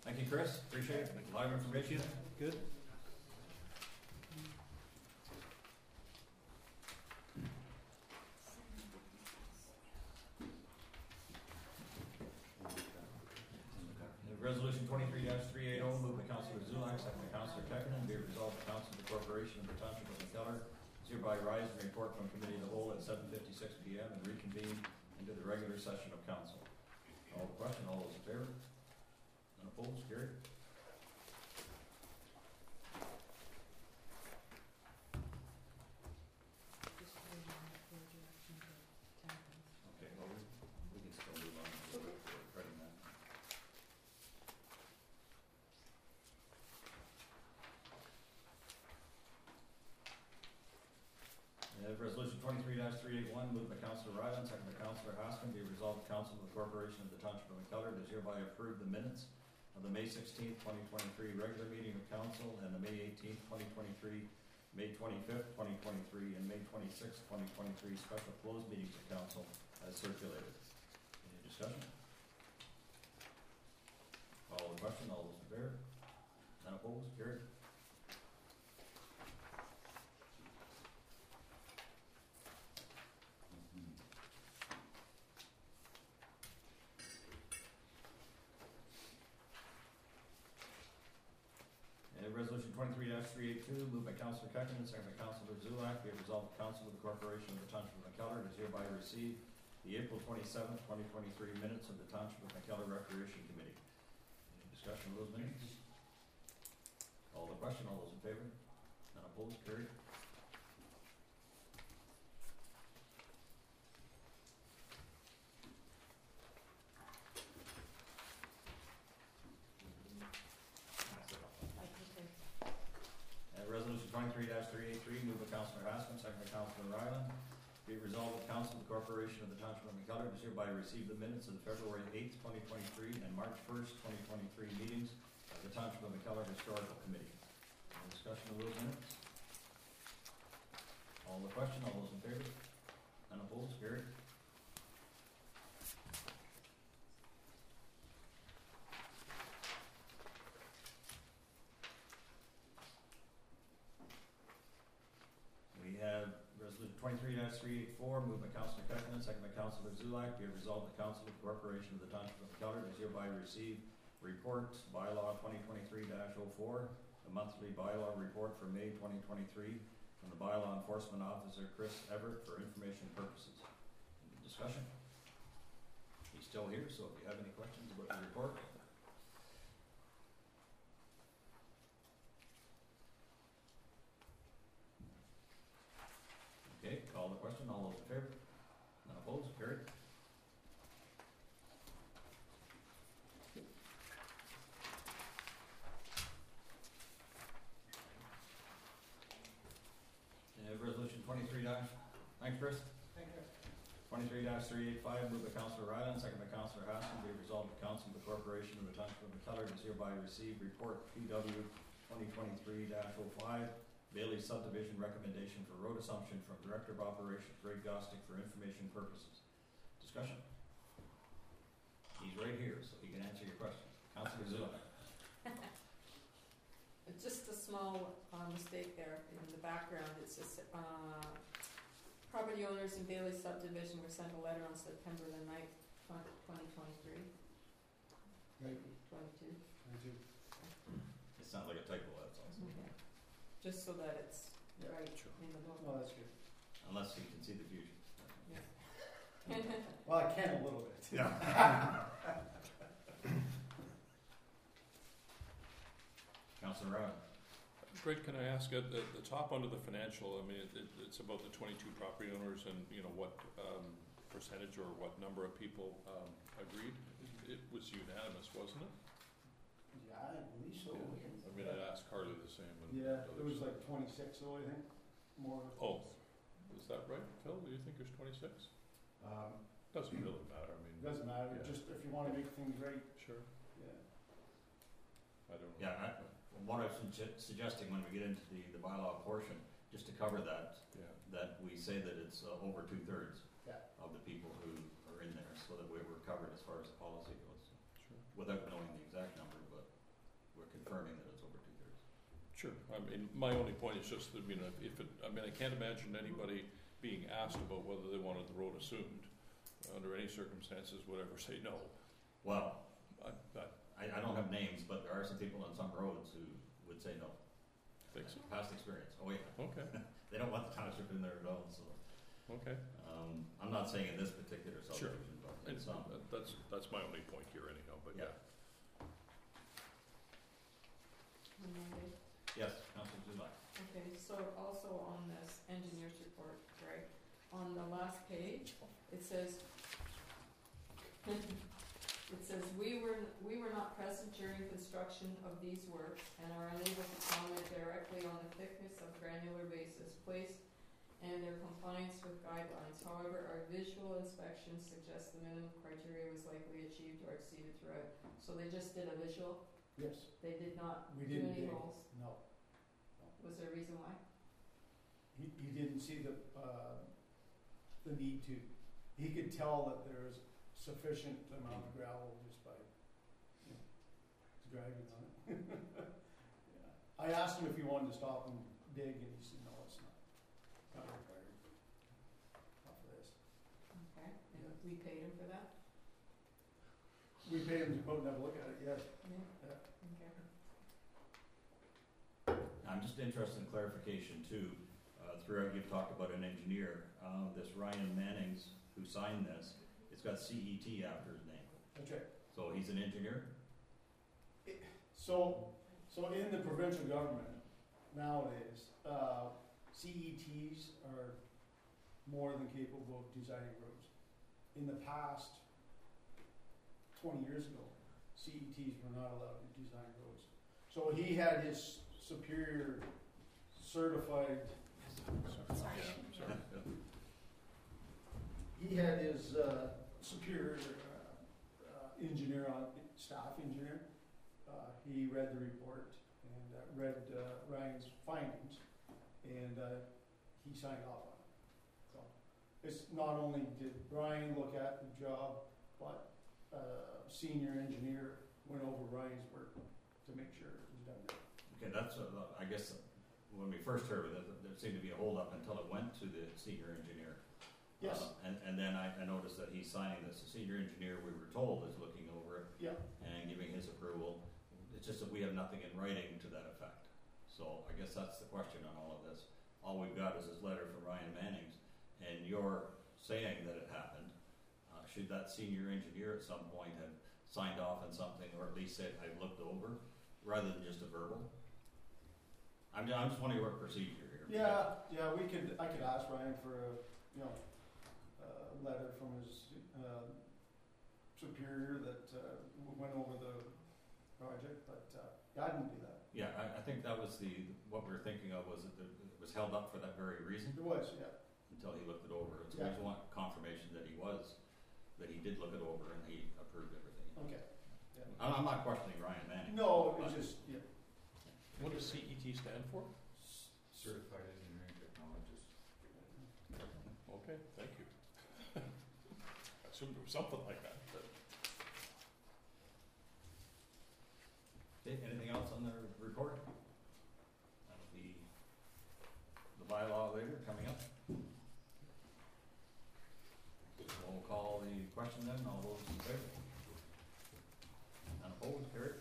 Thank you, Chris. Appreciate it. A lot of information. Good. Resolution 23-380, moved by Councilor Zulak, second by Councilor Kekkonen. Be it resolved, the Council of the Corporation of the Township of McKellar is hereby rise and report from committee of the whole at 7:56 p.m. and reconvene into the regular session of council. All the question, all those in favor? None opposed? Carried. Okay, well, we can still move on to writing that. Resolution 23-381, moved by Councilor Ryland, second by Councilor Hoskin. Be resolved, the Council of the Corporation of the Township of McKellar does hereby approve the minutes of the May 16th, 2023 regular meeting of council and the May 18th, 2023, May 25th, 2023, and May 26th, 2023 special closed meetings of council as circulated. Any discussion? Call the question. All those in favor? None opposed? Carried. Resolution 23-382, moved by Councilor Kekkonen, second by Councilor Zulak. Be it resolved, the Council of the Corporation of the Township of McKellar does hereby receive the April 27th, 2023 minutes of the Township of McKellar Recreation Committee. Any discussion of those minutes? Call the question. All those in favor? None opposed? Carried. Resolution 23-383, moved by Councilor Hoskin, second by Councilor Ryland. Be it resolved, the Council of the Corporation of the Township of McKellar does hereby receive the minutes of the February 8th, 2023 and March 1st, 2023 meetings of the Township of McKellar Historical Committee. Any discussion of those minutes? All the question, all those in favor? None opposed? Carried. We have Resolution 23-384, moved by Councilor Kekkonen, second by Councilor Zulak. Be it resolved, the Council of the Corporation of the Township of McKellar does hereby receive report bylaw 2023-04, the monthly bylaw report for May 2023 from the bylaw enforcement officer Chris Everett for information purposes. Any discussion? He's still here, so if you have any questions about the report. Okay, call the question. All those in favor? None opposed? Carried. Resolution 23 thanks, Chris. Thank you. 23-385, moved by Councilor Ryland, second by Councilor Hoskin. Be resolved, the Council of the Corporation of the Township of McKellar does hereby receive report PW 2023-05, Bailey Subdivision recommendation for road assumption from Director of Operations Ray Gostick for information purposes. Discussion. He's right here, so he can answer your questions. Councilor Zulak. Just a small mistake there in the background. It's just property owners in Bailey Subdivision were sent a letter on September the 9th, 2023. Right. 22. It's not like a typo, that's all. Okay. Just so that it's right in the book. Well, that's good. Unless you can see the future. Yeah. Well, I can a little bit. Yeah. Councilor Ryan. Greg, can I ask at the top under the financial? I mean, it's about the 22 property owners, and what percentage or what number of people agreed. It was unanimous, wasn't it? Yeah, I believe so. I mean, I asked Carly the same. And Yeah, it was like 26, so I think more. Oh, is that right, Phil? Do you think there's 26? Doesn't really matter. I mean, Doesn't matter. Yeah. Just if you want to make things right. Sure. Yeah. I don't know. Yeah, what I was suggesting when we get into the bylaw portion, just to cover that, Yeah. that we say that it's over 2/3 Yeah. of the people who are in there, so that we're covered as far as the policy goes, Sure. without knowing the exact number, but Sure, I mean, my only point is just that, you know, if it, I mean, I can't imagine anybody being asked about whether they wanted the road assumed, under any circumstances, whatever, say no. Well, I I don't have names, but there are some people on some roads who would say no. think so, Past experience, oh yeah. okay, They don't want the township in there at all, so. okay. I'm not saying in this particular Sure. subdivision, but in And some. that's my only point here anyhow, but yeah. On Monday. Yes, Councilor Zulak. Okay, so also on this engineer's report, right, on the last page, it says, we were not present during construction of these works and are unable to comment directly on the thickness of granular bases placed and their compliance with guidelines. However, our visual inspection suggests the minimum criteria was likely achieved or exceeded throughout. So they just did a visual, Yes, they did not we do didn't any dig, holes. no. Was there a reason why? He didn't see the need to. He could tell that there was sufficient amount of gravel just by, you know, dragging on it. Yeah. I asked him if he wanted to stop and dig, and he said, no, it's not required. Not for this. Okay, and we paid him for that? We paid him to go and have a look at it, yes. Yeah. Yeah. Okay. I'm just interested in clarification too. Throughout you've talked about an engineer. This Ryan Mannings, who signed this, it's got CET after his name. That's right. So he's an engineer? So in the provincial government nowadays, CETs are more than capable of designing roads. In the past, 20 years ago, CETs were not allowed to design roads. So he had his superior certified, Sorry. Sorry. he had his superior engineer on, staff engineer. He read the report and read Ryan's findings, and he signed off on it. So it's not only did Ryan look at the job, but senior engineer went over Ryan's work to make sure it was done right. Okay, that's, I guess, when we first heard of it, there seemed to be a holdup until it went to the senior engineer. Yes. And then I noticed that he's signing this. The senior engineer, we were told, is looking over it. Yeah. And giving his approval. It's just that we have nothing in writing to that effect. So I guess that's the question on all of this. All we've got is this letter from Ryan Mannings, and you're saying that it happened. Should that senior engineer at some point have signed off on something, or at least said, I've looked over, rather than just a verbal? I'm just wondering what procedure here. Yeah, I could ask Ryan for a letter from his superior that went over the project, but I didn't do that. Yeah, I think that was what we were thinking of, was that it was held up for that very reason, It was, yeah. until he looked it over. So we Yeah. just want confirmation that he did look it over and he approved everything. Okay. Yeah. I'm not questioning Ryan Manning. No, it was just, yeah. What does CET stand for? Certified Engineering Technologist. Okay, thank you. I assumed it was something like that, but. Okay, anything else on the report? That'll be the bylaw later, coming up. We'll call the question then, all those in favor? Unopposed, carried.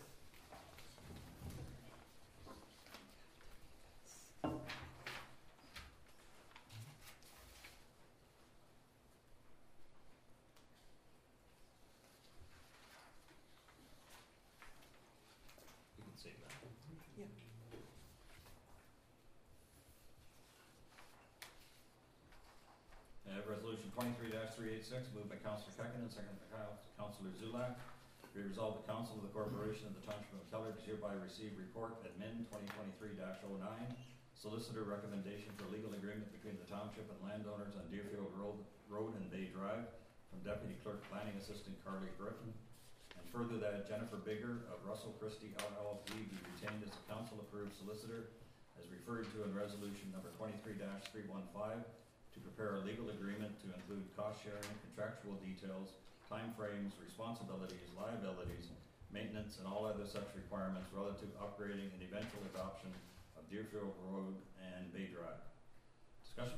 You can save that. Yeah. Resolution 23-386, moved by Councillor Peckin and seconded by Councillor Zulak. Be resolved, the Council of the Corporation of the Township of McKellar does hereby receive report admin 2023-09, solicitor recommendation for legal agreement between the Township and landowners on Deerfield Road and Bay Drive from Deputy Clerk Planning Assistant Carly Griffin. And further that Jennifer Bigger of Russell Christie LLP be retained as a council-approved solicitor as referred to in resolution number 23-315 to prepare a legal agreement to include cost sharing, contractual details, timeframes, responsibilities, liabilities, maintenance, and all other such requirements relative to upgrading and eventual adoption of of Deerfield Road and Bay Drive. Discussion?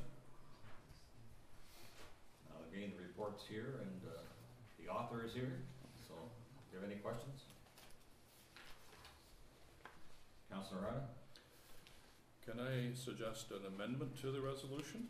Again, the report's here and the author is here, so do you have any questions? Councillor Rada? Can I suggest an amendment to the resolution?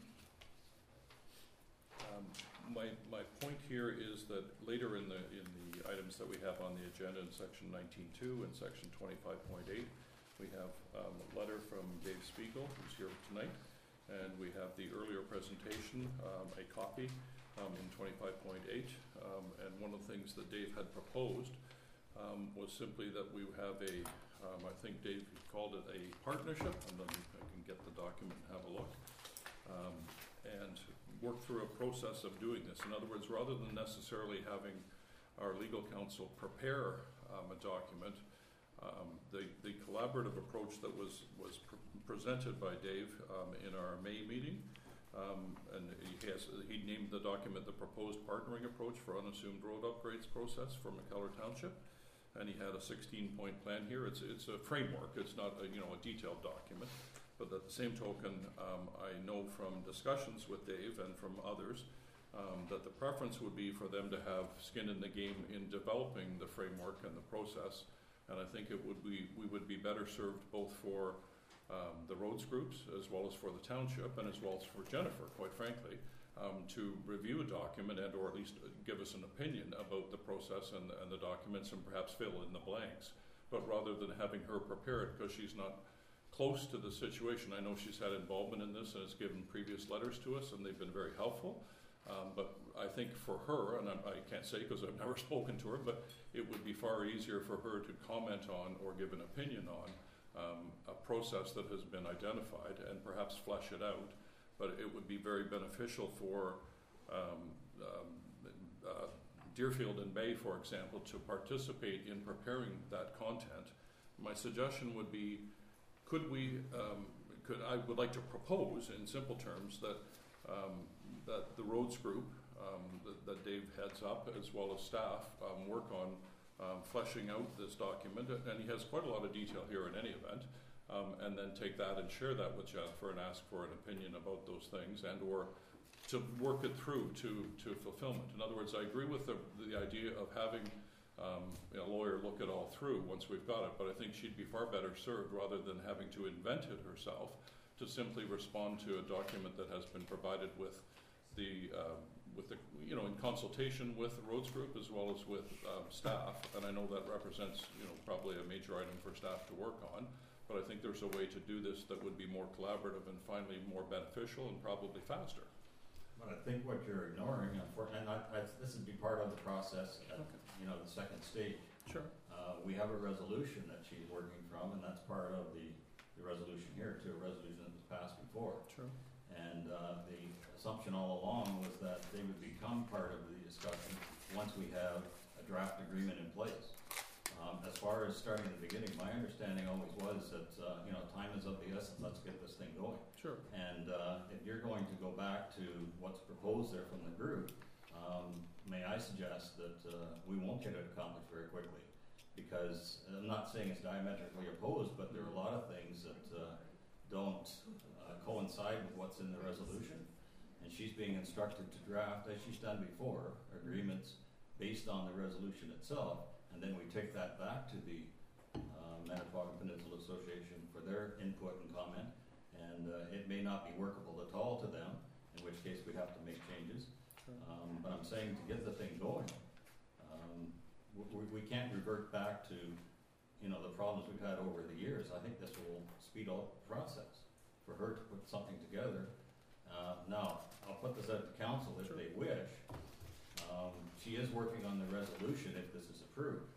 My point here is that later in the items that we have on the agenda in section 19.2 and section 25.8, we have a letter from Dave Spiegel, who's here tonight, and we have the earlier presentation, a copy in 25.8, and one of the things that Dave had proposed was simply that we have a, I think Dave called it a partnership, and then I can get the document and have a look, and work through a process of doing this. In other words, rather than necessarily having our legal counsel prepare a document, the collaborative approach that was presented by Dave in our May meeting, and he named the document the Proposed Partnering Approach for Unassumed Road Upgrades Process for McKellar Township, and he had a 16-point plan here. It's a framework. It's not a detailed document, but at the same token, I know from discussions with Dave and from others that the preference would be for them to have skin in the game in developing the framework and the process. And I think we would be better served both for the roads groups as well as for the township and as well as for Jennifer, quite frankly, to review a document and or at least give us an opinion about the process and the documents and perhaps fill in the blanks. But rather than having her prepare it because she's not close to the situation, I know she's had involvement in this and has given previous letters to us and they've been very helpful. But I think for her, and I can't say because I've never spoken to her, but it would be far easier for her to comment on or give an opinion on a process that has been identified and perhaps flesh it out. But it would be very beneficial for Deerfield and Bay, for example, to participate in preparing that content. My suggestion would be, I would like to propose in simple terms that that the roads group that Dave heads up, as well as staff, work on fleshing out this document, and he has quite a lot of detail here in any event, and then take that and share that with Jennifer and ask for an opinion about those things and or to work it through to fulfillment. In other words, I agree with the idea of having a lawyer look it all through once we've got it, but I think she'd be far better served rather than having to invent it herself to simply respond to a document that has been provided with the in consultation with the roads group as well as with staff, and I know that represents probably a major item for staff to work on, but I think there's a way to do this that would be more collaborative and finally more beneficial and probably faster. But I think what you're ignoring, and this would be part of the process at the second stage. Sure. We have a resolution that she's working from, and that's part of the resolution here too, a resolution that was passed before. True. And the assumption all along was that they would become part of the discussion once we have a draft agreement in place. As far as starting at the beginning, my understanding always was that time is of the essence. Let's get this thing going. Sure. And if you're going to go back to what's proposed there from the group, may I suggest that we won't get it accomplished very quickly, because I'm not saying it's diametrically opposed, but there are a lot of things that don't coincide with what's in the resolution. And she's being instructed to draft, as she's done before, agreements based on the resolution itself, and then we take that back to the Manitowoc Peninsula Association for their input and comment, and it may not be workable at all to them, in which case we have to make changes. But I'm saying to get the thing going, we can't revert back to the problems we've had over the years. I think this will speed up the process for her to put something together. Now, I'll put this out to council if they wish. She is working on the resolution if this is approved.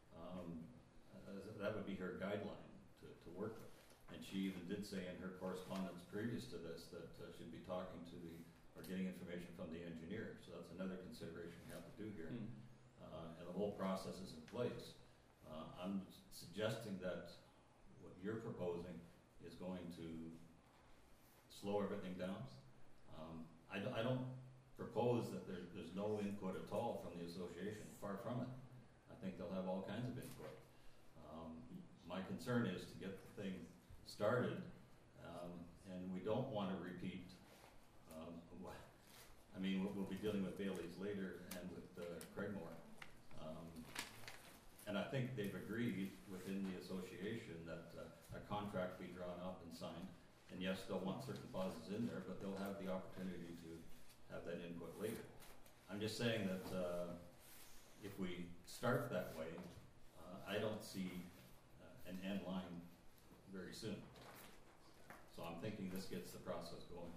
That would be her guideline to work with. And she even did say in her correspondence previous to this that she'd be talking to or getting information from the engineer. So that's another consideration we have to do here. And the whole process is in place. I'm suggesting that what you're proposing is going to slow everything down. I don't propose that there's no input at all from the association. Far from it. I think they'll have all kinds of input. My concern is to get the thing started don't want to repeat, I mean, we'll be dealing with Bailey's later and with Craigmore. And I think they've agreed within the association that a contract be drawn up and signed. And yes, they'll want certain clauses in there, but they'll have the opportunity to have that input later. I'm just saying that if we start that way, I don't see an end line very soon. So I'm thinking this gets the process going.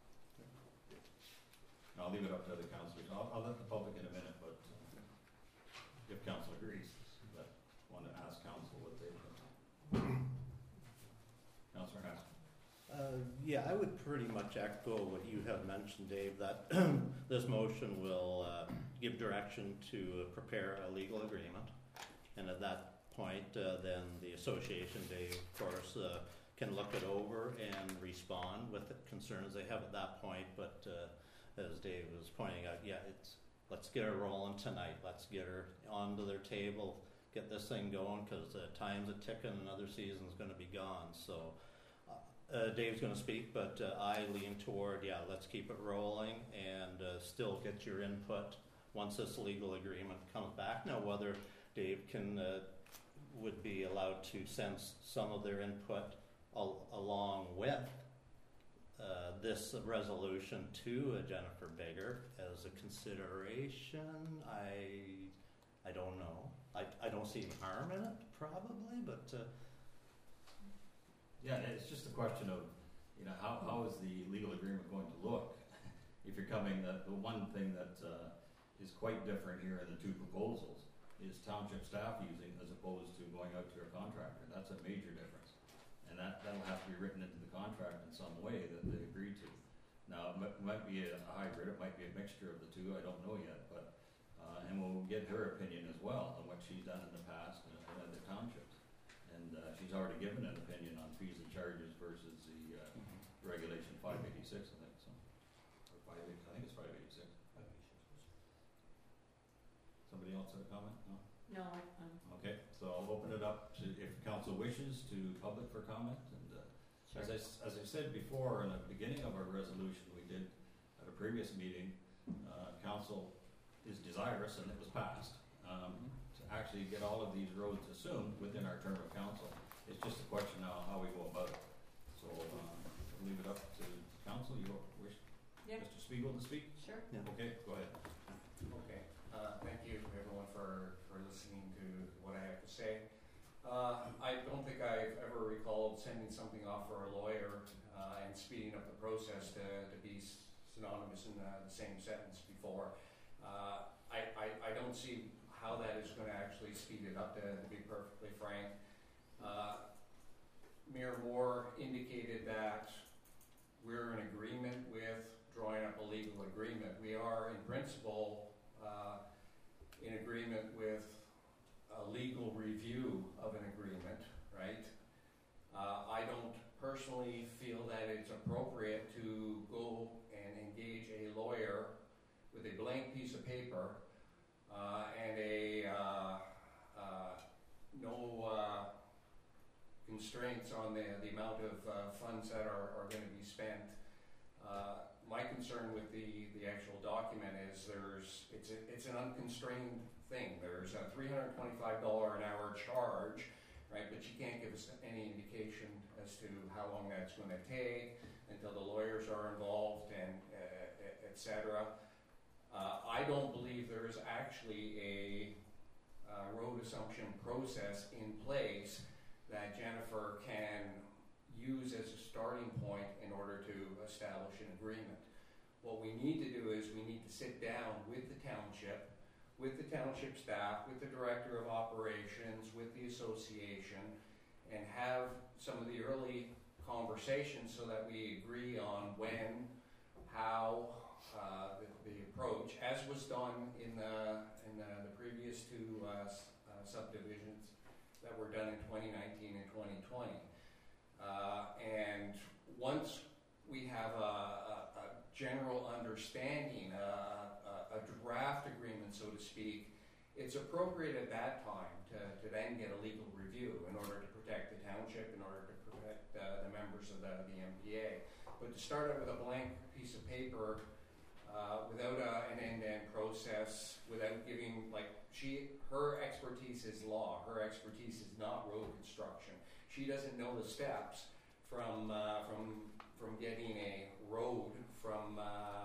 And I'll leave it up to other councillors. I'll let the public in a minute, but if council agrees, but want to ask council what they think. Councillor Haskell. Yeah, I would pretty much echo what you have mentioned, Dave, that this motion will give direction to prepare a legal agreement. And at that point, then the association, Dave, of course, can look it over and respond with the concerns they have at that point. But as Dave was pointing out, yeah, let's get her rolling tonight. Let's get her onto their table, get this thing going, because time's a ticking, another season's going to be gone. So Dave's going to speak, but I lean toward, yeah, let's keep it rolling and still get your input once this legal agreement comes back. Now, whether Dave would be allowed to send some of their input along with this resolution to Jennifer Bigger as a consideration, I don't know. I don't see any harm in it, probably, but Yeah, it's just a question of, how is the legal agreement going to look? If you're coming, the one thing that is quite different here in the two proposals is township staff using as opposed to going out to a contractor. That's a major difference. And that'll have to be written into the contract in some way that they agree to. Now, it might be a hybrid, it might be a mixture of the two, I don't know yet, but, and we'll get her opinion as well on what she's done in the past in other townships. And she's already given an opinion on fees and charges versus the regulation 586, I think, so. Or 58, I think it's 586. Somebody else have a comment? No? No, Okay, so I'll open it up to, if council wishes, to public for comment. And sure. as I said before, in the beginning of our resolution we did at a previous meeting, council is desirous, and it was passed, to actually get all of these roads assumed within our term of council. It's just a question now how we go about it. So I'll leave it up to council. You wish Mr. Spiegel to speak? Sure. yeah. Okay, go ahead. Okay, thank you everyone for listening to what I have to say. I don't think I've ever recalled sending something off for a lawyer and speeding up the process to be synonymous in the same sentence before. I don't see how that is going to actually speed it up, to be perfectly frank. Mayor Moore indicated that we're in agreement with drawing up a legal agreement. We are in principle in agreement with a legal review of an agreement, right? I don't personally feel that it's appropriate to go and engage a lawyer with a blank piece of paper and no constraints on the amount of funds that are going to be spent. My concern with the actual document is it's an unconstrained thing. There's a $325 an hour charge, right? But you can't give us any indication as to how long that's going to take until the lawyers are involved and et cetera. I don't believe there is actually a road assumption process in place that Jennifer can use as a starting point in order to establish an agreement. What we need to do is we need to sit down with the township staff, with the director of operations, with the association, and have some of the early conversations so that we agree on when, how, the approach, as was done in the previous two subdivisions that were done in 2019 and 2020. And once we have a general understanding, a draft agreement, so to speak, it's appropriate at that time to then get a legal review in order to protect the township, in order to protect the members of the MPA. But to start out with a blank piece of paper, without an end-to-end process, without giving, like, her expertise is law, her expertise is not road construction. She doesn't know the steps from getting a road from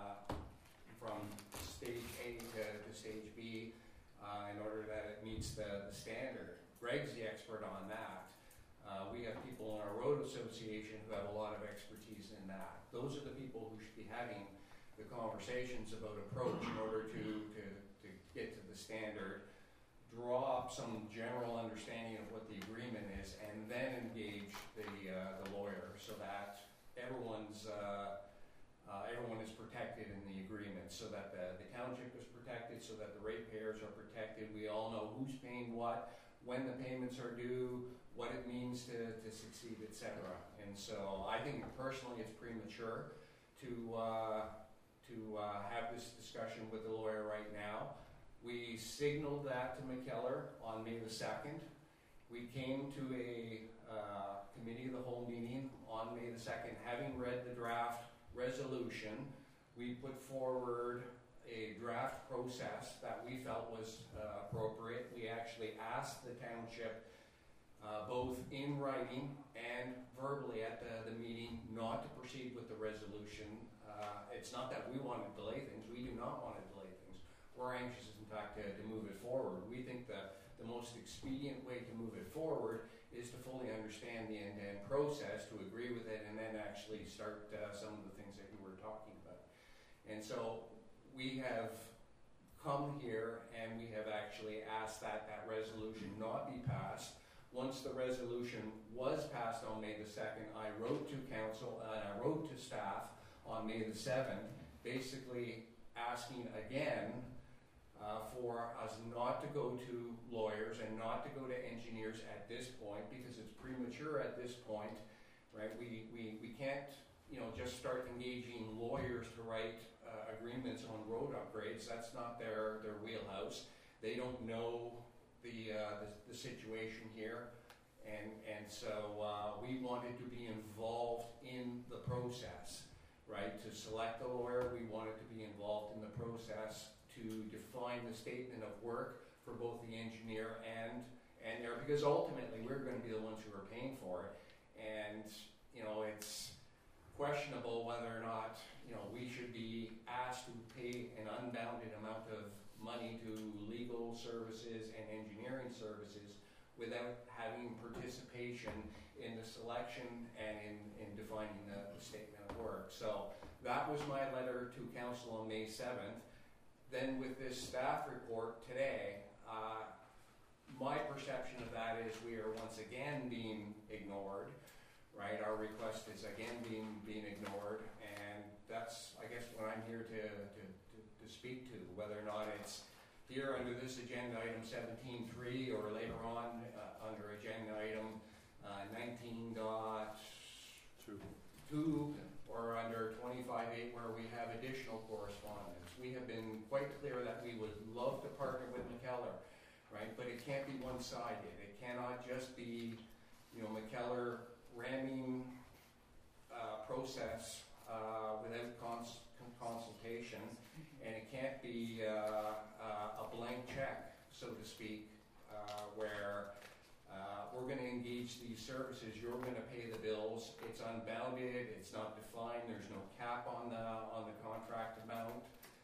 stage A to stage B in order that it meets the standard. Greg's the expert on that. We have people in our road association who have a lot of expertise in that. Those are the people who should be having the conversations about approach in order to get to the standard, draw up some general understanding of what the agreement is, and then engage the lawyer so that everyone is protected in the agreement, so that the township is protected, so that the ratepayers are protected. We all know who's paying what, when the payments are due, what it means to succeed, etc. And so I think personally it's premature to have this discussion with the lawyer right now. We signaled that to McKellar on May the 2nd. We came to a committee of the whole meeting on May the 2nd, having read the draft resolution. We put forward a draft process that we felt was appropriate. We actually asked the township, both in writing and verbally at the meeting, not to proceed with the resolution. It's not that we want to delay things. We do not want to delay things. We're anxious, in fact, to move it forward. We think that the most expedient way to move it forward is to fully understand the end-to-end process, to agree with it, and then actually start some of the things that you were talking about. And so we have come here and we have actually asked that that resolution not be passed. Once the resolution was passed on May the 2nd, I wrote to council and I wrote to staff on May the 7th, basically asking again for us not to go to lawyers and not to go to engineers at this point, because it's premature at this point, right? We can't, just start engaging lawyers to write agreements on road upgrades. That's not their wheelhouse. They don't know the situation here, and so we wanted to be involved in the process, right? To select a lawyer, we wanted to be involved in the process to define the statement of work for both the engineer and there, because ultimately we're going to be the ones who are paying for it, and it's questionable whether or not we should be asked to pay an unbounded amount of money to legal services and engineering services without having participation in the selection and in defining the statement of work. So that was my letter to council on May 7th. Then with this staff report today, my perception of that is we are once again being ignored, right? Our request is again being ignored, and that's, I guess, what I'm here to speak to, whether or not it's here under this agenda item 17.3 or later on under agenda item 19.2 or under 25.8 where we have additional correspondence. We have been quite clear that we would love to partner with McKellar, right? But it can't be one-sided. It cannot just be, McKellar ramming process without consultation, and it can't be a blank check, so to speak, where we're going to engage these services, you're going to pay the bills. It's unbounded, it's not defined, there's no cap on the contract amount.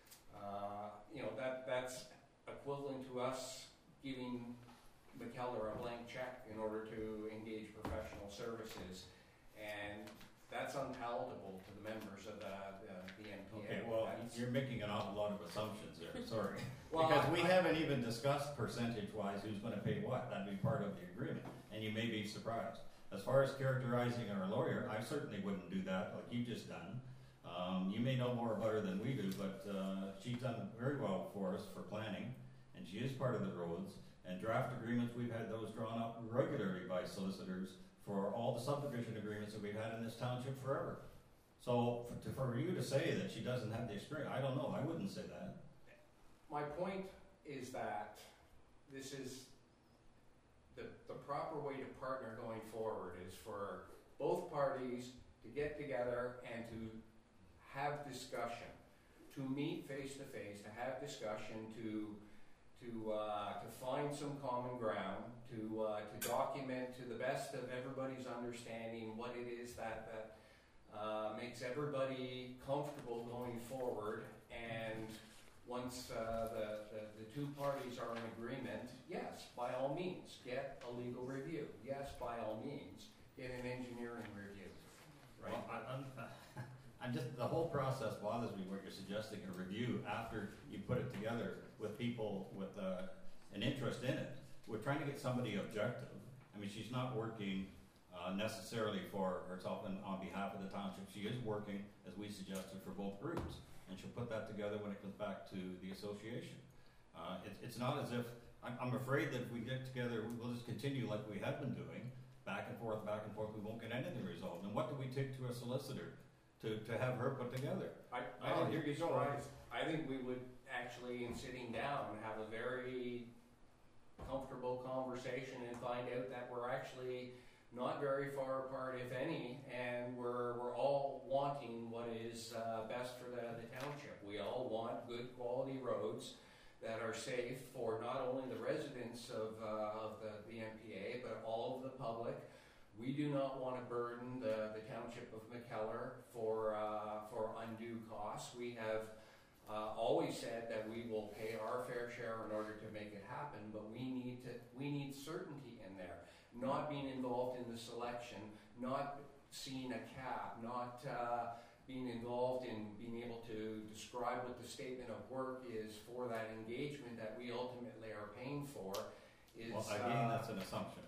That's equivalent to us giving McKellar a blank check in order to engage professional services, and that's unpalatable to the members of the MPA. Okay, well, you're making an awful lot of assumptions there, sorry. Well, Because we haven't even discussed percentage-wise who's going to pay what. That'd be part of the agreement, and you may be surprised. As far as characterizing our lawyer, I certainly wouldn't do that like you've just done. You may know more about her than we do, but she's done very well for us for planning, and she is part of the roads. And draft agreements, we've had those drawn up regularly by solicitors for all the subdivision agreements that we've had in this township forever. So for you to say that she doesn't have the experience, I don't know, I wouldn't say that. My point is that this is the proper way to partner going forward is for both parties to get together and to have discussion, to meet face to face, to have discussion, to find some common ground, to document to the best of everybody's understanding what it is that makes everybody comfortable going forward. And once the two parties are in agreement, yes, by all means, get a legal review. Yes, by all means, get an engineering review. Right? Well, I'm just, the whole process bothers me where you're suggesting a review after you put it together with people with an interest in it. We're trying to get somebody objective. I mean, she's not working necessarily for herself and on behalf of the township. She is working, as we suggested, for both groups. And she'll put that together when it comes back to the association. It's not as if, I'm afraid that if we get together, we'll just continue like we have been doing, back and forth, we won't get anything resolved. And what do we take to a solicitor to have her put together? I think you'd be surprised. I think we would actually, in sitting down, have a very comfortable conversation and find out that we're actually not very far apart, if any, and we're all wanting what is best for the township. We all want good quality roads that are safe for not only the residents of the MPA, but all of the public. We do not want to burden the township of McKellar for undue costs. We have always said that we will pay our fair share in order to make it happen, but we need certainty in there. Not being involved in the selection, not seeing a cap, not being involved in being able to describe what the statement of work is for that engagement that we ultimately are paying for is... Well, again, that's an assumption.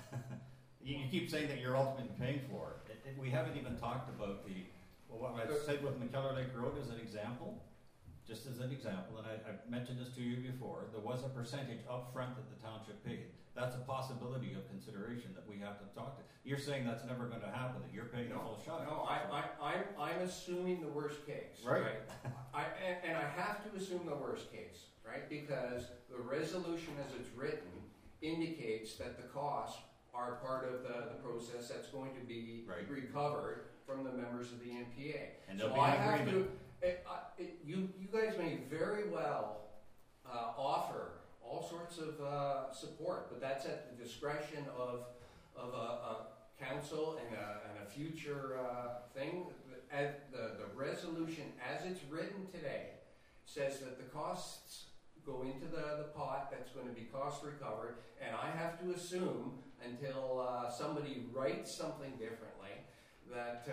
You keep saying that you're ultimately paying for it. We haven't even talked about what I said with McKellar Lake Road as an example. Just as an example, and I mentioned this to you before, there was a percentage up front that the township paid. That's a possibility of consideration that we have to talk to. You're saying that's never going to happen, that you're paying the full shot. No, I'm assuming the worst case. Right. And I have to assume the worst case, right? Because the resolution as it's written indicates that the costs are part of the process that's going to be recovered from the members of the MPA. And so I have to... You guys may very well offer all sorts of support, but that's at the discretion of a council and a future thing. The resolution, as it's written today, says that the costs go into the pot that's going to be cost recovered, and I have to assume until somebody writes something differently that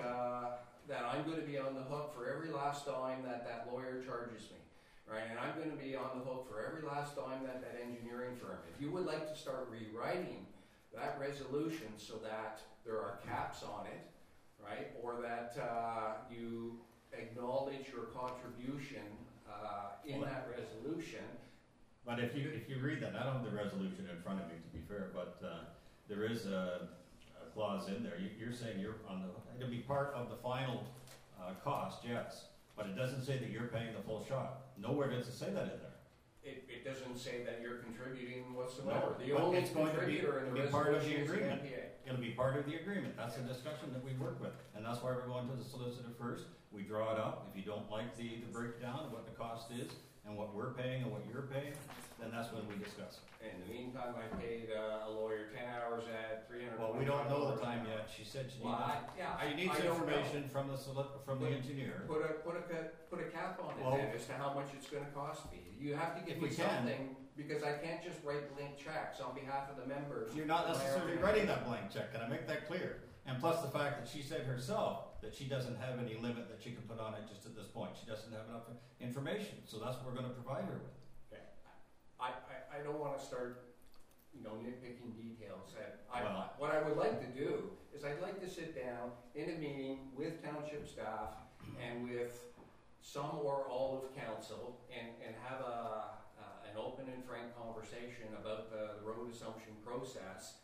I'm going to be on the hook for every last dime that lawyer charges me, right? And I'm going to be on the hook for every last dime that engineering firm. If you would like to start rewriting that resolution so that there are caps on it, right, or that you acknowledge your contribution in that resolution. But if you read that, I don't have the resolution in front of me, to be fair, but there is a clause in there. You're saying you're on it'll be part of the final cost, yes, but it doesn't say that you're paying the full shot. Nowhere does it say that in there. It doesn't say that you're contributing whatsoever. No, the only it's going contributor to in be the part of the resolution is the agreement. MPA. It'll be part of the agreement. That's the discussion that we work with, and that's why we're going to the solicitor first. We draw it up. If you don't like the breakdown of what the cost is and what we're paying and what you're paying, then that's when we discuss it. In the meantime, I paid a lawyer 10 hours at $300. Well, we don't know the time yet. She said she needs information from the engineer. Put a cap on it then as to how much it's going to cost me. You have to give me something, because I can't just write blank checks on behalf of the members. You're not necessarily writing that blank check. Can I make that clear? And plus the fact that she said herself that she doesn't have any limit that she can put on it just at this point. She doesn't have enough information, so that's what we're going to provide her with. Okay. I don't want to start, nitpicking details. What I would like to do is I'd like to sit down in a meeting with township staff and with some or all of council and have an open and frank conversation about the road assumption process,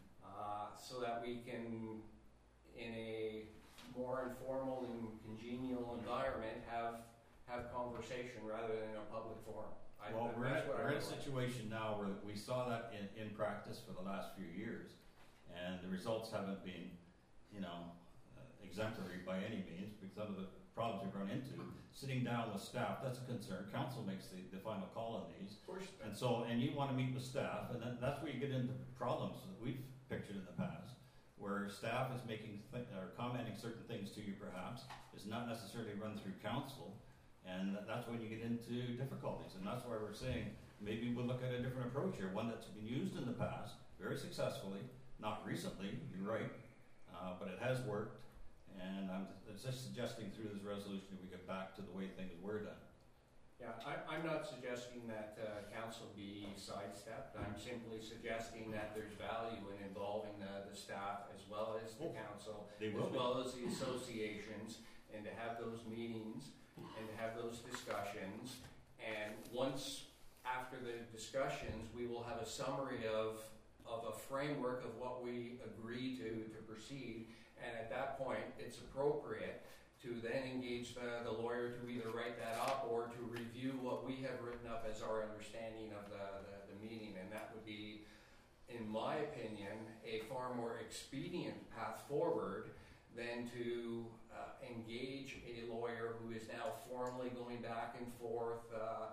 so that we can, in a more informal and congenial environment, have conversation rather than in a public forum. We're in a situation now where we saw that in practice for the last few years, and the results haven't been, exemplary by any means, because some of the problems we've run into, sitting down with staff, that's a concern. Council makes the final call on these. Of course. And so, and you want to meet with staff, and then that's where you get into problems that we've pictured in the past, where staff is making or commenting certain things to you, perhaps, is not necessarily run through council, and that's when you get into difficulties. And that's why we're saying maybe we'll look at a different approach here, one that's been used in the past very successfully, not recently. You're right, but it has worked. And I'm just suggesting through this resolution we get back to the way things were done. Yeah, I'm not suggesting that council be sidestepped. I'm simply suggesting that there's value in involving the staff as well as the council, as well as the associations, and to have those meetings and to have those discussions. And once after the discussions, we will have a summary of a framework of what we agree to proceed. And at that point, it's appropriate to then engage the lawyer to either write that up or to review what we have written up as our understanding of the meeting. And that would be, in my opinion, a far more expedient path forward than to engage a lawyer who is now formally going back and forth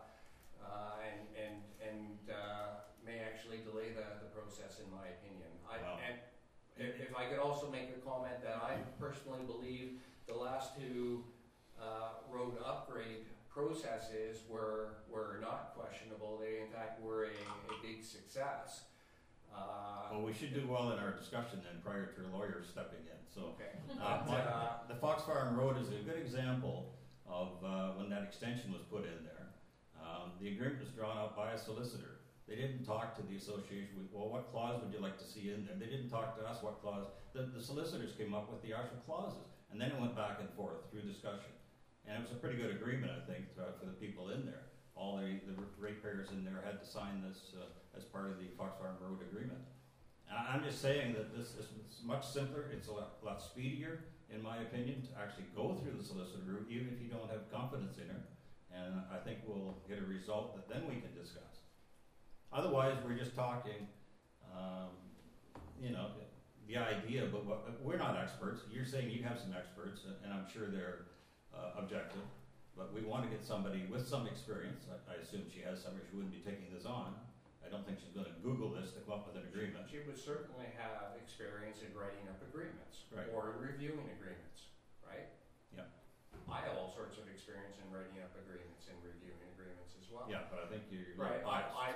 and may actually delay the process, in my opinion. And if I could also make a comment that I personally believe the last two road upgrade processes were not questionable. They, in fact, were a big success. Well, we should do well in our discussion then prior to a lawyer stepping in. So, okay. the Fox Farm Road is a good example of when that extension was put in there. The agreement was drawn up by a solicitor. They didn't talk to the association with, well, what clause would you like to see in there? They didn't talk to us what clause. The solicitors came up with the actual clauses, and then it went back and forth through discussion. And it was a pretty good agreement, I think, for the people in there. All the ratepayers in there had to sign this as part of the Fox Farm Road agreement. I'm just saying that this is much simpler. It's a lot speedier, in my opinion, to actually go through the solicitor route, even if you don't have confidence in her. And I think we'll get a result that then we can discuss. Otherwise, we're just talking, the idea, but we're not experts. You're saying you have some experts, and I'm sure they're objective, but we want to get somebody with some experience. I assume she has some, or she wouldn't be taking this on. I don't think she's going to Google this to come up with an agreement. She would certainly have experience in writing up agreements, Right. or in reviewing agreements, right? Yeah. I have all sorts of experience in writing up agreements and reviewing agreements as well. Yeah, but I think you're Right. biased, so.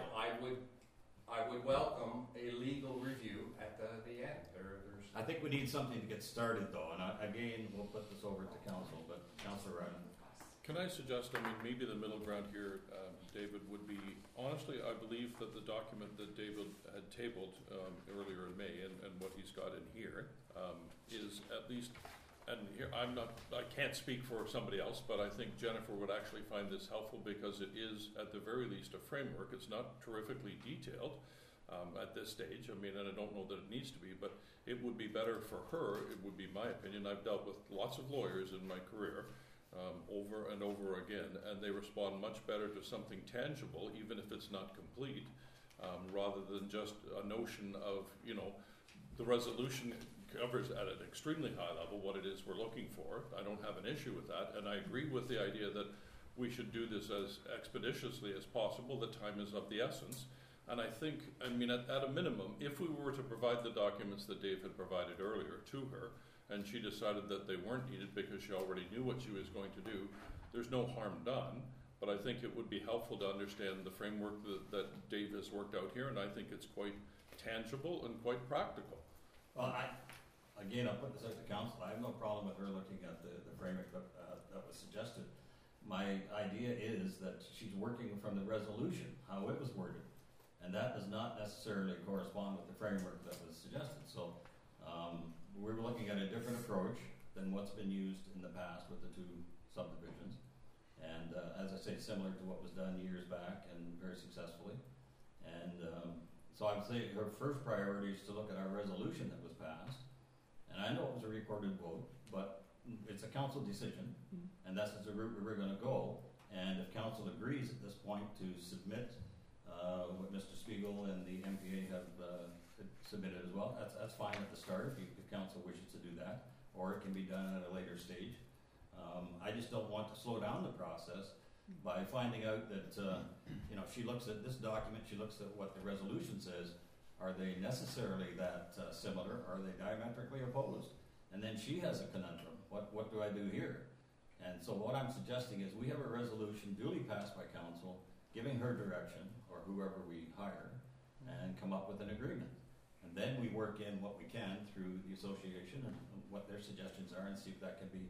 I would welcome a legal review at the end. There's I think we need something to get started, though, and again, we'll put this over to council, but Councillor Ryan. Can I suggest, maybe the middle ground here, David, would be, honestly, I believe that the document that David had tabled earlier in May and what he's got in here is at least, and here I can't speak for somebody else, but I think Jennifer would actually find this helpful because it is, at the very least, a framework. It's not terrifically detailed at this stage. And I don't know that it needs to be, but it would be better for her, it would be my opinion. I've dealt with lots of lawyers in my career, over and over again, and they respond much better to something tangible, even if it's not complete, rather than just a notion of, the resolution covers at an extremely high level what it is we're looking for. I don't have an issue with that, and I agree with the idea that we should do this as expeditiously as possible. The time is of the essence, and I think, at a minimum, if we were to provide the documents that Dave had provided earlier to her, and she decided that they weren't needed because she already knew what she was going to do, there's no harm done. But I think it would be helpful to understand the framework that Dave has worked out here, and I think it's quite tangible and quite practical. Well, I'll put this out to council. I have no problem with her looking at the framework that was suggested. My idea is that she's working from the resolution, how it was worded, and that does not necessarily correspond with the framework that was suggested. So we're looking at a different approach than what's been used in the past with the two subdivisions. And as I say, similar to what was done years back and very successfully. And so I would say her first priority is to look at our resolution that was passed. And I know it was a recorded vote, but it's a council decision, and that's the route we're going to go. And if council agrees at this point to submit what Mr. Spiegel and the MPA have submitted as well, that's fine at the start if council wishes to do that. or it can be done at a later stage. I just don't want to slow down the process by finding out that, she looks at this document, she looks at what the resolution says, are they necessarily that similar, are they diametrically opposed? And then she has a conundrum, what do I do here? And so what I'm suggesting is we have a resolution duly passed by council, giving her direction, or whoever we hire, and come up with an agreement. And then we work in what we can through the association and what their suggestions are, and see if that can be,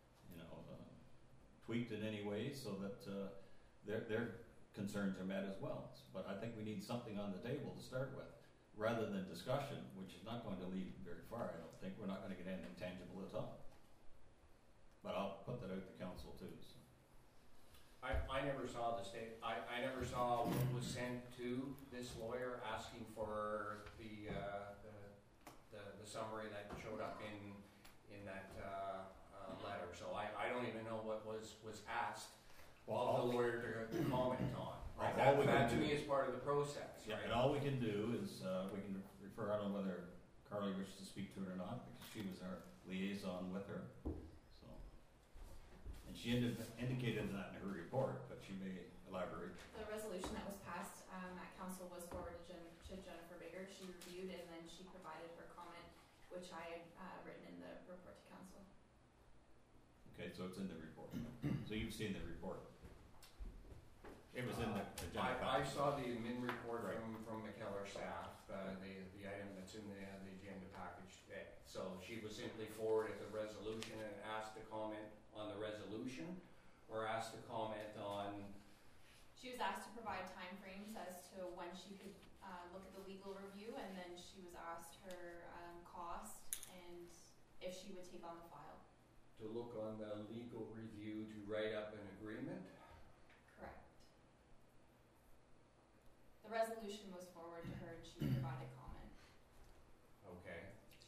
tweaked in any way so that their concerns are met as well. But I think we need something on the table to start with, rather than discussion, which is not going to lead very far. I don't think we're not going to get anything tangible at all. But I'll put that out to council too. So. I never saw the state. I never saw what was sent to this lawyer asking for the summary that showed up in that letter. So I don't even know what was asked of the lawyer to comment on. Right? That to me is part of the process. Yeah, right? and all we can do is we can refer. I don't know whether Carly wishes to speak to it or not, because she was our liaison with her. So, and she indicated that in her report, but she may elaborate. The resolution that was passed at council was forwarded to Jennifer Bigger. She reviewed and then she provided her comment, which I had written in the report to council. Okay, so it's in the report. So you've seen the report. It was in the agenda. I saw the admin report Right. from McKellar staff, the item that's in the agenda package today. So she was simply forwarded the resolution and asked to comment on the resolution, or asked to comment on. She was asked to provide timeframes as to when she could look at the legal review, and then she was asked her cost and if she would take on the file. To look on the legal review to write up an agreement. Correct. The resolution was forwarded to her and she provided comment. Okay.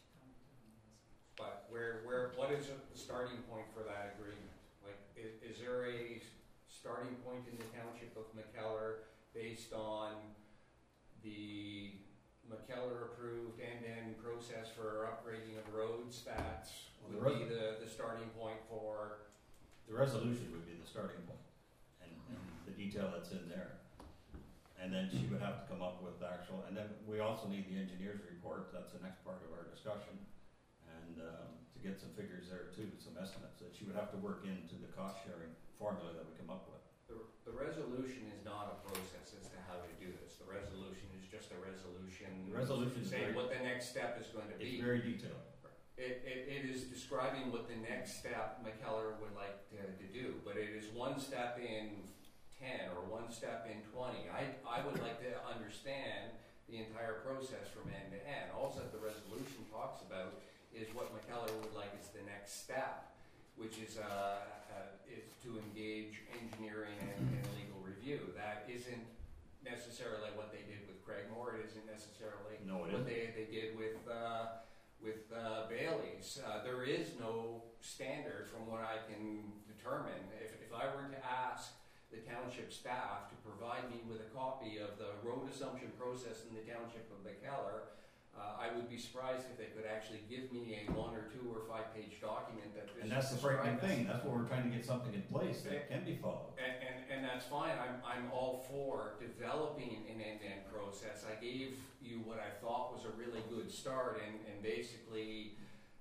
But what is the starting point for that agreement? Like, is there a starting point in the township of McKellar based on the McKellar approved end-to-end process for upgrading of roads that would be the starting point for? The resolution would be the starting point, and the detail that's in there. And then she would have to come up with actual, and then we also need the engineer's report. That's the next part of our discussion. And to get some figures there too, some estimates that she would have to work into the cost sharing formula that we come up with. The resolution is not a process as to how to do this. The resolution is just a resolution. The resolution is saying what the next step is going to be. It's very detailed. It is describing what the next step McKellar would like to do, but it is one step in 10 or one step in 20. I would like to understand the entire process from end to end. Also, the resolution talks about is what McKellar would like is the next step, which is to engage engineering and legal review. That isn't necessarily what they did with Craigmore. It isn't necessarily what they did with Bailey's. There is no standard from what I can determine. If I were to ask the township staff to provide me with a copy of the road assumption process in the township of McKellar, I would be surprised if they could actually give me a 1 or 2 or 5 page document that. And that's the frightening thing. That's what we're trying to get something in place that can be followed. And that's fine. I'm all for developing an end-to-end process. I gave you what I thought was a really good start, and basically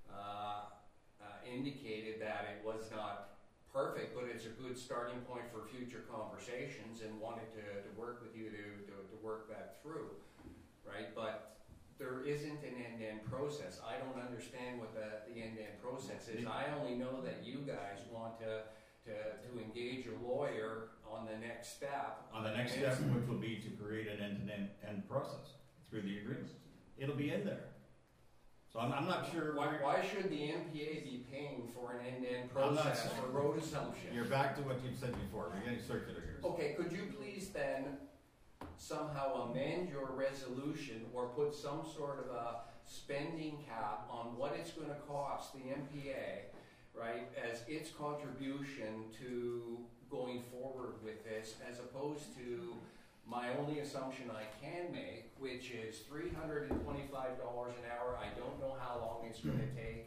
indicated that it was not perfect, but it's a good starting point for future conversations, and wanted to work with you to work that through, right? But there isn't an end-to-end process. I don't understand what the end-to-end process is. I only know that you guys want to engage a lawyer on the next step. On the next step, which will be to create an end-to-end process through the agreement. It'll be in there. So I'm not sure. Why should the MPA be paying for an end-to-end process for road assumption? You're back to what you've said before. We're getting circular here. Okay, could you please then somehow amend your resolution or put some sort of a spending cap on what it's going to cost the MPA, right, as its contribution to going forward with this, as opposed to my only assumption I can make, which is $325 an hour. I don't know how long it's going to take. That's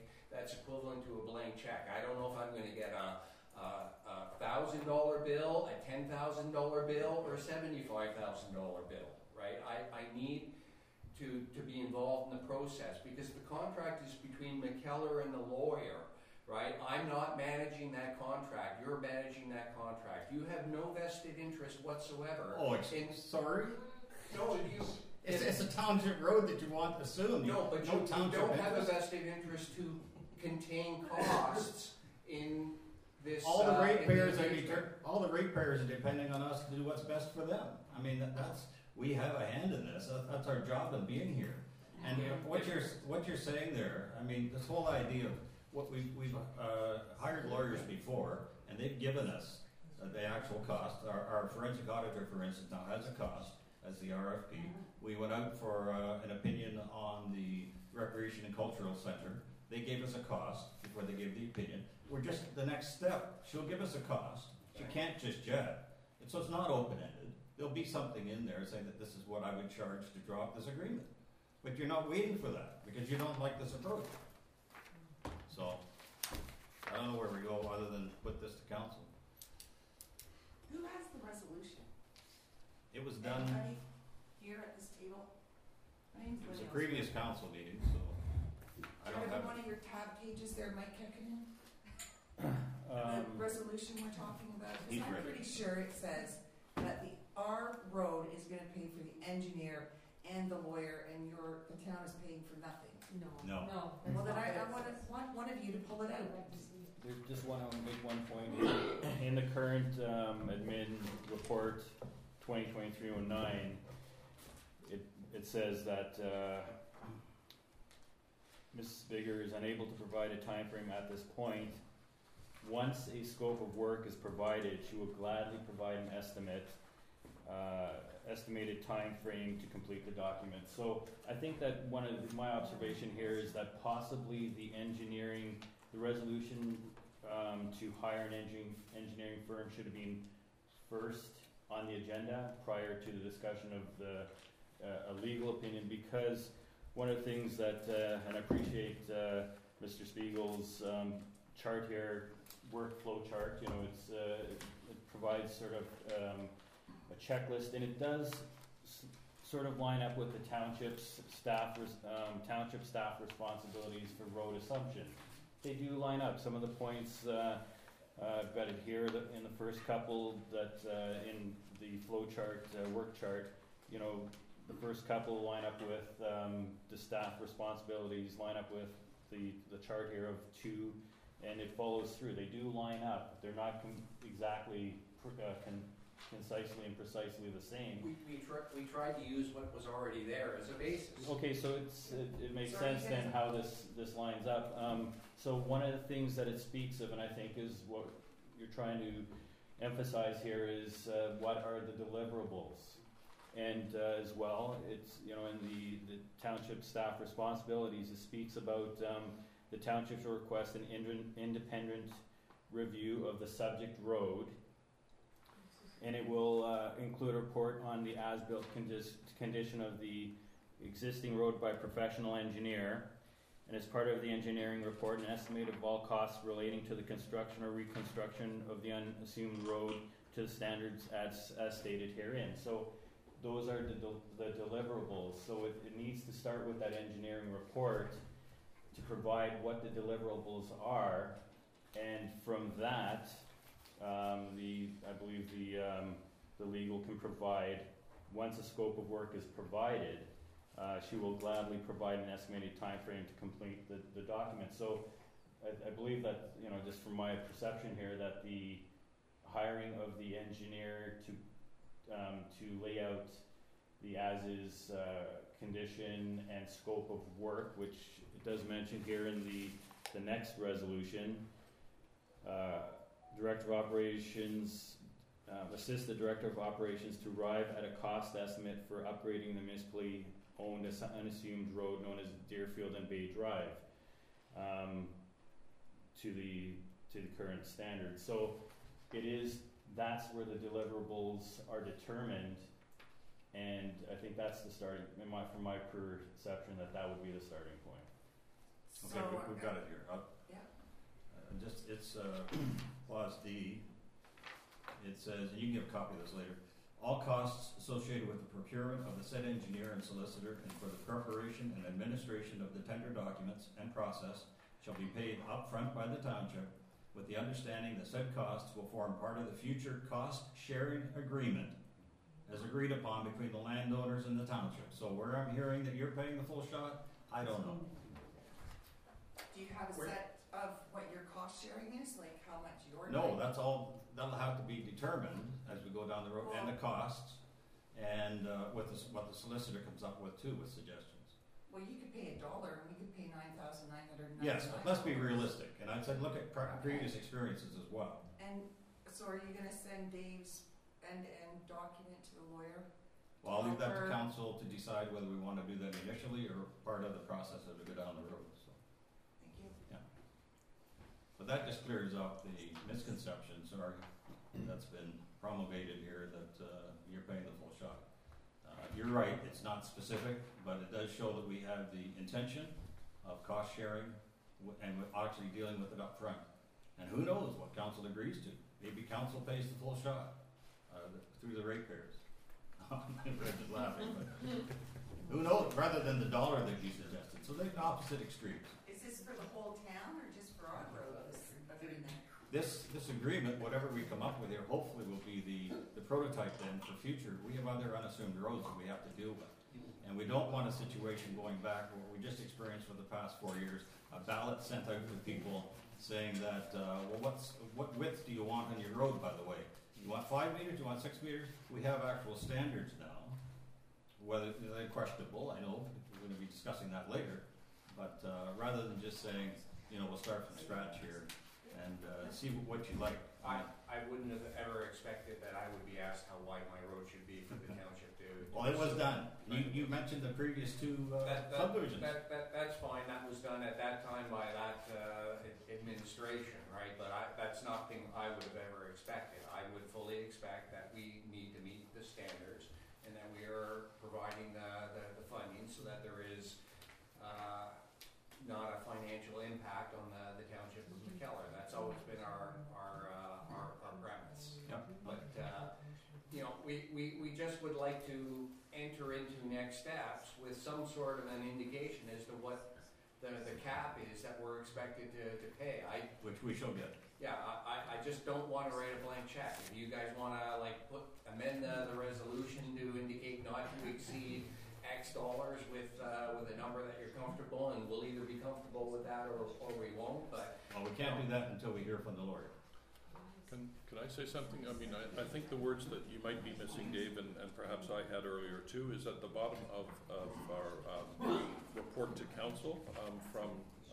that's equivalent to a blank check. I don't know if I'm going to get a $1,000 bill, a $10,000 bill, or a $75,000 bill, right? I need to be involved in the process because the contract is between McKellar and the lawyer, right? I'm not managing that contract. You're managing that contract. You have no vested interest whatsoever. Oh, sorry? No, you... It's a township road that you want to assume. No, but no you township don't have a interest. vested interest to contain costs in this. All the in ratepayers the are depending on us to do what's best for them. I mean, that's we have a hand in this. That's our job of being here. And what you're saying there, I mean, this whole idea of what we've hired lawyers before, and they've given us the actual cost. Our forensic auditor, for instance, now has a cost as the RFP. We went out for an opinion on the Recreation and Cultural Center. They gave us a cost before they gave the opinion. We're just the next step. She'll give us a cost. She can't just jet. So it's not open-ended. There'll be something in there saying that this is what I would charge to draw up this agreement. But you're not waiting for that because you don't like this approach. So I don't know where we go other than put this to council. Who has the resolution? It was done. Anybody here at this table? My name's It was a Lydia. previous council meeting, so I Do you don't have have. one of your tab pages there, Mike Kekkonen? Um, The resolution we're talking about? He's Because I'm ready. pretty sure it says that our road is gonna pay for the engineer and the lawyer, and the town is paying for nothing. No. No. Well, then I want one of you to pull it out. Just want to make one point. In the current admin report 2023-09, it says that Ms. Bigger is unable to provide a time frame at this point. Once a scope of work is provided, she will gladly provide an estimated time frame to complete the document. So I think that my observation here is that possibly the resolution to hire an engineering firm should have been first on the agenda prior to the discussion of a legal opinion, because one of the things that, and I appreciate Mr. Spiegel's chart here, workflow chart, it provides sort of a checklist, and it does sort of line up with the township staff responsibilities for road assumption. They do line up. Some of the points I've got it here in the first couple that in the flow chart, work chart, the first couple line up with the staff responsibilities, line up with the chart here of 2, and it follows through. They do line up. They're not exactly concisely and precisely the same. We tried to use what was already there as a basis. Okay, so it makes sense then how this lines up. So one of the things that it speaks of, and I think is what you're trying to emphasize here, is what are the deliverables, and as well, it's in the township staff responsibilities, it speaks about the township's request an independent review of the subject road. And it will include a report on the as-built condition of the existing road by a professional engineer. And as part of the engineering report, an estimate of all costs relating to the construction or reconstruction of the unassumed road to the standards as stated herein. So those are the deliverables. So it needs to start with that engineering report to provide what the deliverables are. And from that, I believe the legal can provide, once a scope of work is provided, she will gladly provide an estimated time frame to complete the document. So I believe that, just from my perception here, that the hiring of the engineer to lay out the as-is condition and scope of work, which it does mention here in the next resolution, Director of Operations, assist the Director of Operations to arrive at a cost estimate for upgrading the municipally owned unassumed road known as Deerfield and Bay Drive to the current standards. So that's where the deliverables are determined, and I think that's the starting, from my perception, that would be the starting point. Okay, we've got it here. it's clause D. It says, and you can get a copy of this later, all costs associated with the procurement of the said engineer and solicitor and for the preparation and administration of the tender documents and process shall be paid upfront by the township with the understanding that said costs will form part of the future cost-sharing agreement as agreed upon between the landowners and the township. So where I'm hearing that you're paying the full shot, I don't know. Do you have a Where- set of what your cost sharing is, like how much you're No, doing? that's all, that'll have to be determined as we go down the road, and the costs, and what the solicitor comes up with too, with suggestions. Well, you could pay $1 and we could pay $9,999. Yes, but let's be realistic, and I'd say look at previous experiences as well. And so are you gonna send Dave's end-to-end document to the lawyer? Well, I'll leave that to Offer- council to decide whether we want to do that initially or part of the process as we go down the road, so. Thank you. But that just clears up the misconception, sorry, that's been promulgated here that you're paying the full shot. You're right, it's not specific, but it does show that we have the intention of cost sharing and with actually dealing with it up front. And who knows what council agrees to? Maybe council pays the full shot through the ratepayers. I'm just laughing, but who knows? Rather than the dollar that you suggested. So they're opposite extremes. Is this for the whole town or just for our road, this agreement? This agreement, whatever we come up with here, hopefully will be the prototype then for future. We have other unassumed roads that we have to deal with. And we don't want a situation going back where we just experienced for the past 4 years, a ballot sent out to people saying that, well, what width do you want on your road, by the way? You want 5 meters, you want 6 meters? We have actual standards now. Whether they're questionable, I know, we're gonna be discussing that later. But rather than just saying, you know, we'll start from scratch here and see what you like. I wouldn't have ever expected that I would be asked how wide my road should be for the township to. Well, it was done. You mentioned the previous two subdivisions. That's fine, that was done at that time by that administration, right? But that's nothing I would have ever expected. I would fully expect that we need to meet the standards and that we are providing the funding so that there is not a financial impact on the township of McKellar. That's always been our premise. Yep. But, you know, we just would like to enter into next steps with some sort of an indication as to what the cap is that we're expected to pay. Which we shall get. Yeah, I just don't want to write a blank check. If you guys want to amend the resolution to indicate not to exceed X dollars with a number that you're comfortable, and we'll either be comfortable with that or we won't, but. Well, we can't do that until we hear from the lawyer. Can I say something? I mean, I think the words that you might be missing, Dave, and perhaps I had earlier too, is at the bottom of our report to council from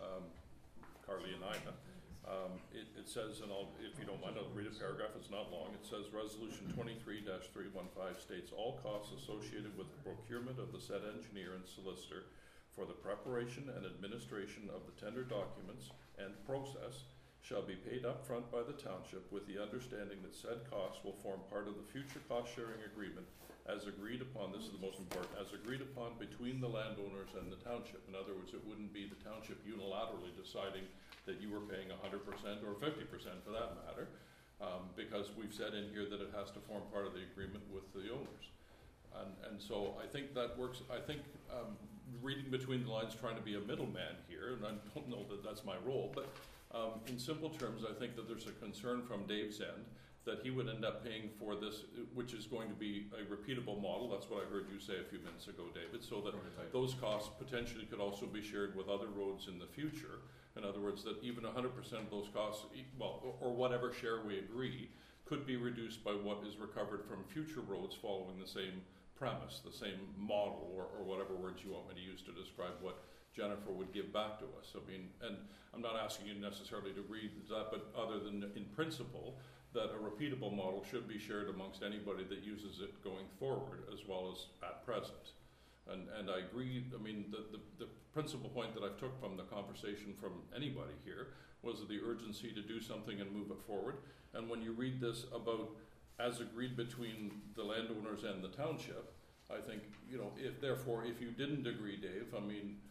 Carly and Ina. It says, and if you don't mind, I'll read a paragraph, it's not long. It says, Resolution 23-315 states, all costs associated with the procurement of the said engineer and solicitor for the preparation and administration of the tender documents and process shall be paid up front by the township with the understanding that said costs will form part of the future cost-sharing agreement as agreed upon, this is the most important, as agreed upon between the landowners and the township. In other words, it wouldn't be the township unilaterally deciding that you were paying 100% or 50% for that matter, because we've said in here that it has to form part of the agreement with the owners. And so I think that works. I think reading between the lines, trying to be a middleman here, and I don't know that that's my role, but in simple terms, I think that there's a concern from Dave's end that he would end up paying for this, which is going to be a repeatable model. That's what I heard you say a few minutes ago, David, so that those costs potentially could also be shared with other roads in the future. In other words, that even 100% of those costs, well, or whatever share we agree, could be reduced by what is recovered from future roads following the same premise, the same model, or whatever words you want me to use to describe what Jennifer would give back to us. I mean, and I'm not asking you necessarily to read that, but other than in principle, that a repeatable model should be shared amongst anybody that uses it going forward as well as at present. And I agree, I mean, the principal point that I've took from the conversation from anybody here was the urgency to do something and move it forward. And when you read this about as agreed between the landowners and the township, I think, you know, if you didn't agree, Dave, I mean,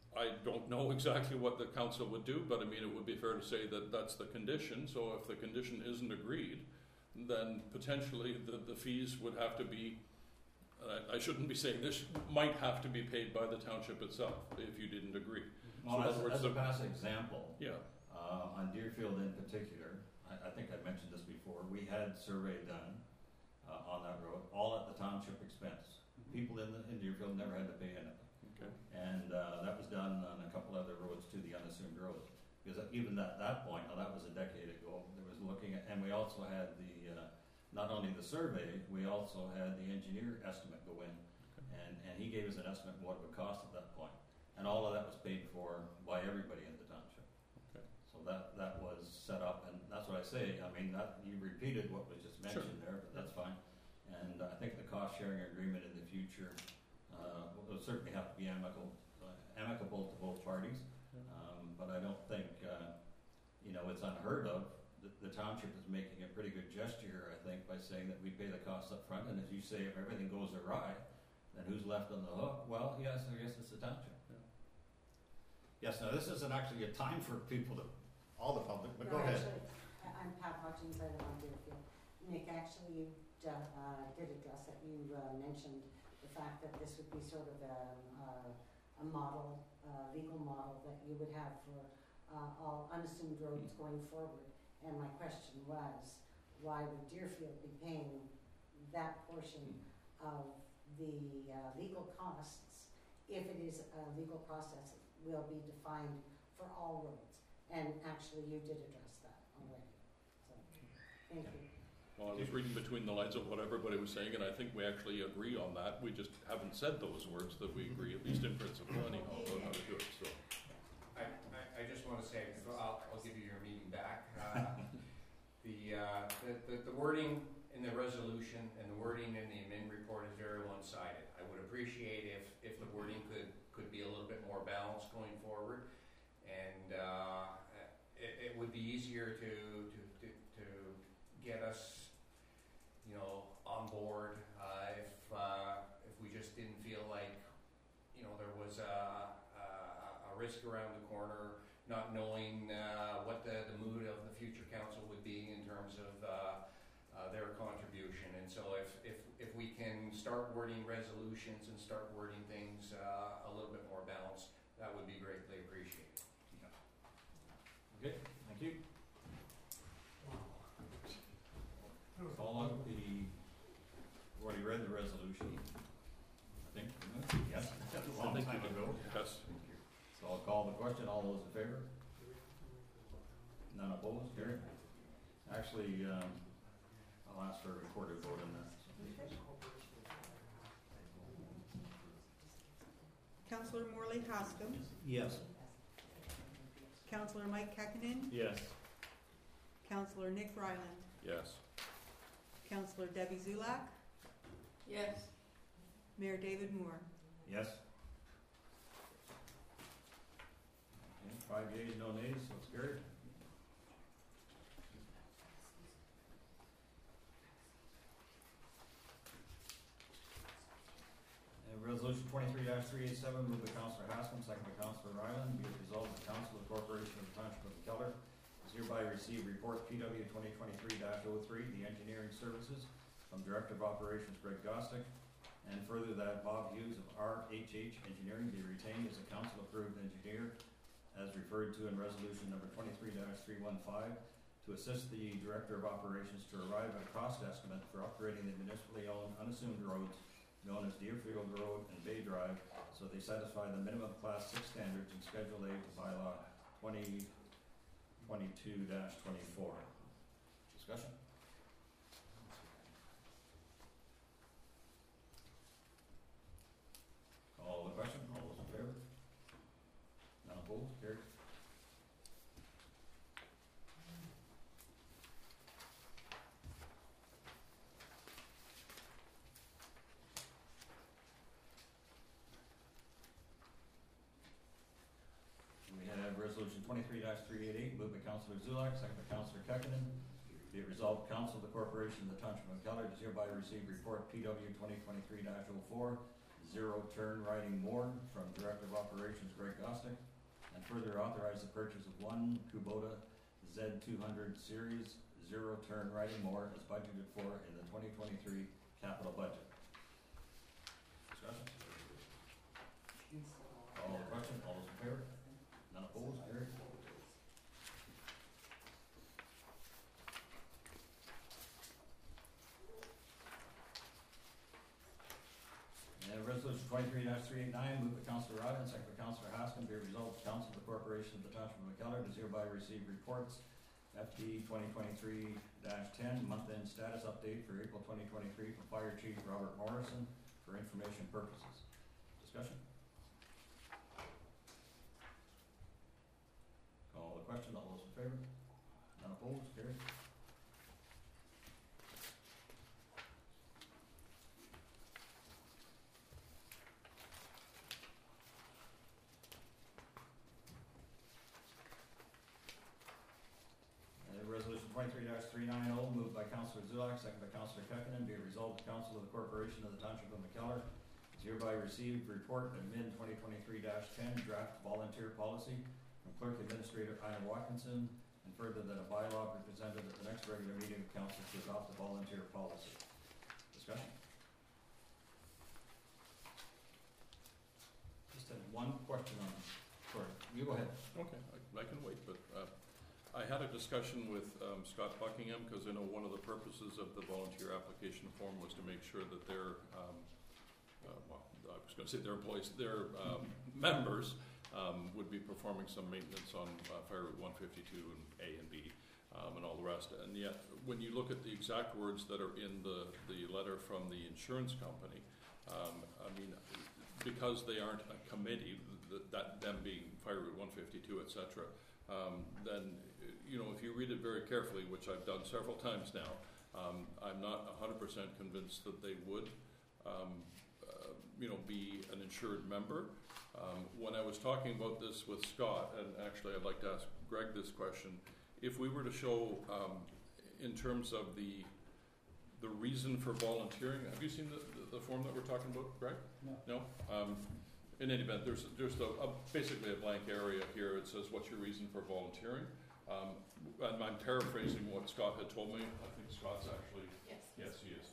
I don't know exactly what the council would do, but I mean, it would be fair to say that that's the condition. So if the condition isn't agreed, then potentially the fees would have to be, I shouldn't be saying this, might have to be paid by the township itself if you didn't agree. Well, So in other words, as a past example, Yeah, on Deerfield in particular, I think I mentioned this before, we had survey done on that road, all at the township expense. People in Deerfield never had to pay anything. okay. And that was done on a couple other roads too, the unassumed roads. Because even at that point, now that was a decade ago, there was looking at, and we also had the, not only the survey, we also had the engineer estimate go in. And he gave us an estimate of what it would cost at that point. And all of that was paid for by everybody in the township. Okay. So that was set up, and that's what I say, I mean, that, you repeated what was just mentioned there, but that's fine. And I think the cost sharing agreement in the future, will certainly have to be amicable to both parties. But I don't think, it's unheard of. The township is making a pretty good gesture, I think, by saying that we pay the costs up front, and as you say, if everything goes awry, then who's left on the hook? Well, yes, I guess it's the township. Yes, now this isn't actually a time for people to, all the public, but go No, ahead. actually, I'm Pat Hutchins, I live on Deerfield. Nick, actually, you did address that. You mentioned the fact that this would be sort of a model, legal model that you would have for all unassumed roads going forward. And my question was, why would Deerfield be paying that portion of the legal costs if it is a legal process that will be defined for all roads? And actually, you did address that already. So, thank you. Well, I was reading between the lines of what everybody was saying, and I think we actually agree on that. We just haven't said those words that we agree, at least in principle anyhow, on how to do it, so. I just want to say, I'll give you your meeting back. The wording in the resolution and the wording in the admin report is very one-sided. I would appreciate if the wording could be a little bit more balanced going forward, and it would be easier to get us, on board if we just didn't feel like, there was a risk around the corner, not knowing what the mood of the future council would be in terms of their contribution. And so if we can start wording resolutions and start wording things a little bit more balanced, that would be greatly appreciated. Okay, thank you. Follow we've already read the resolution, I think, yes, a long time ago. Yes. So I'll call the question, all those in favor? None opposed, carried. Actually, I'll ask for a recorded vote on that. Councillor Morley Haskell, Yes. Councillor Mike Kekkonen, Yes. Councillor Nick Ryland, Yes. Councillor Debbie Zulak, Yes. Mayor David Moore. Yes? Okay, 5 yeas, no nays, so it's carried. Resolution 23-387, moved by Councillor Haskell, second by Councillor Ryland. Be it resolved that the Council of the Corporation of the Township of McKellar is hereby receive report PW 2023-03, the engineering services from Director of Operations Greg Gostick, and further that Bob Hughes of RHH Engineering be retained as a council-approved engineer as referred to in resolution number 23-315 to assist the Director of Operations to arrive at a cost estimate for upgrading the municipally owned unassumed roads known as Deerfield Road and Bay Drive, so they satisfy the minimum Class 6 standards in Schedule A to Bylaw 2022-24. Discussion? Call the question. All those in favor? None opposed? Carried. Resolution 23-388, moved by Councillor Zulak, second by Councillor Kekkonen. Be it resolved, Council of the Corporation of the Township of McKellar does hereby receive report PW 2023-04, zero-turn riding more from Director of Operations Greg Gostick, and further authorize the purchase of one Kubota Z200 Series zero-turn riding mower as budgeted for in the 2023 capital budget. Discussion? All the question, all those in favor? None opposed, carried. Resolution 23-389, moved by Councillor Ryan, second by Councillor Haskin, be it resolved, the Council of the Corporation of the Township of McKellar does hereby receive reports FD 2023-10 month-end status update for April 2023 from Fire Chief Robert Morrison for information purposes. Discussion? Call the question, all those in favor? None opposed, carried. Resolution 23-390, moved by Councillor Zulak, second by Councillor Kekkonen, be it resolved, the Council of the Corporation of the Township of McKellar is hereby received report admin 2023-10 draft volunteer policy from Clerk Administrator Ina Watkinson, and further that a bylaw be presented at the next regular meeting of Council to adopt the volunteer policy. Discussion? Just had one question on this. Sorry, you go ahead. Okay, I can wait, but I had a discussion with Scott Buckingham, because I know one of the purposes of the volunteer application form was to make sure that their, well, I was going to say their employees, their members would be performing some maintenance on Fire Route 152 and A and B and all the rest. And yet, when you look at the exact words that are in the letter from the insurance company, I mean, because they aren't a committee, that them being Fire Route 152, etc., then, you know, if you read it very carefully, which I've done several times now, I'm not 100% convinced that they would, you know, be an insured member. When I was talking about this with Scott, and actually I'd like to ask Greg this question, if we were to show, in terms of the reason for volunteering, have you seen the form that we're talking about, Greg? No? In any event, there's basically a blank area here. It says, what's your reason for volunteering? And I'm paraphrasing what Scott had told me. I think Scott's actually... Yes, he is.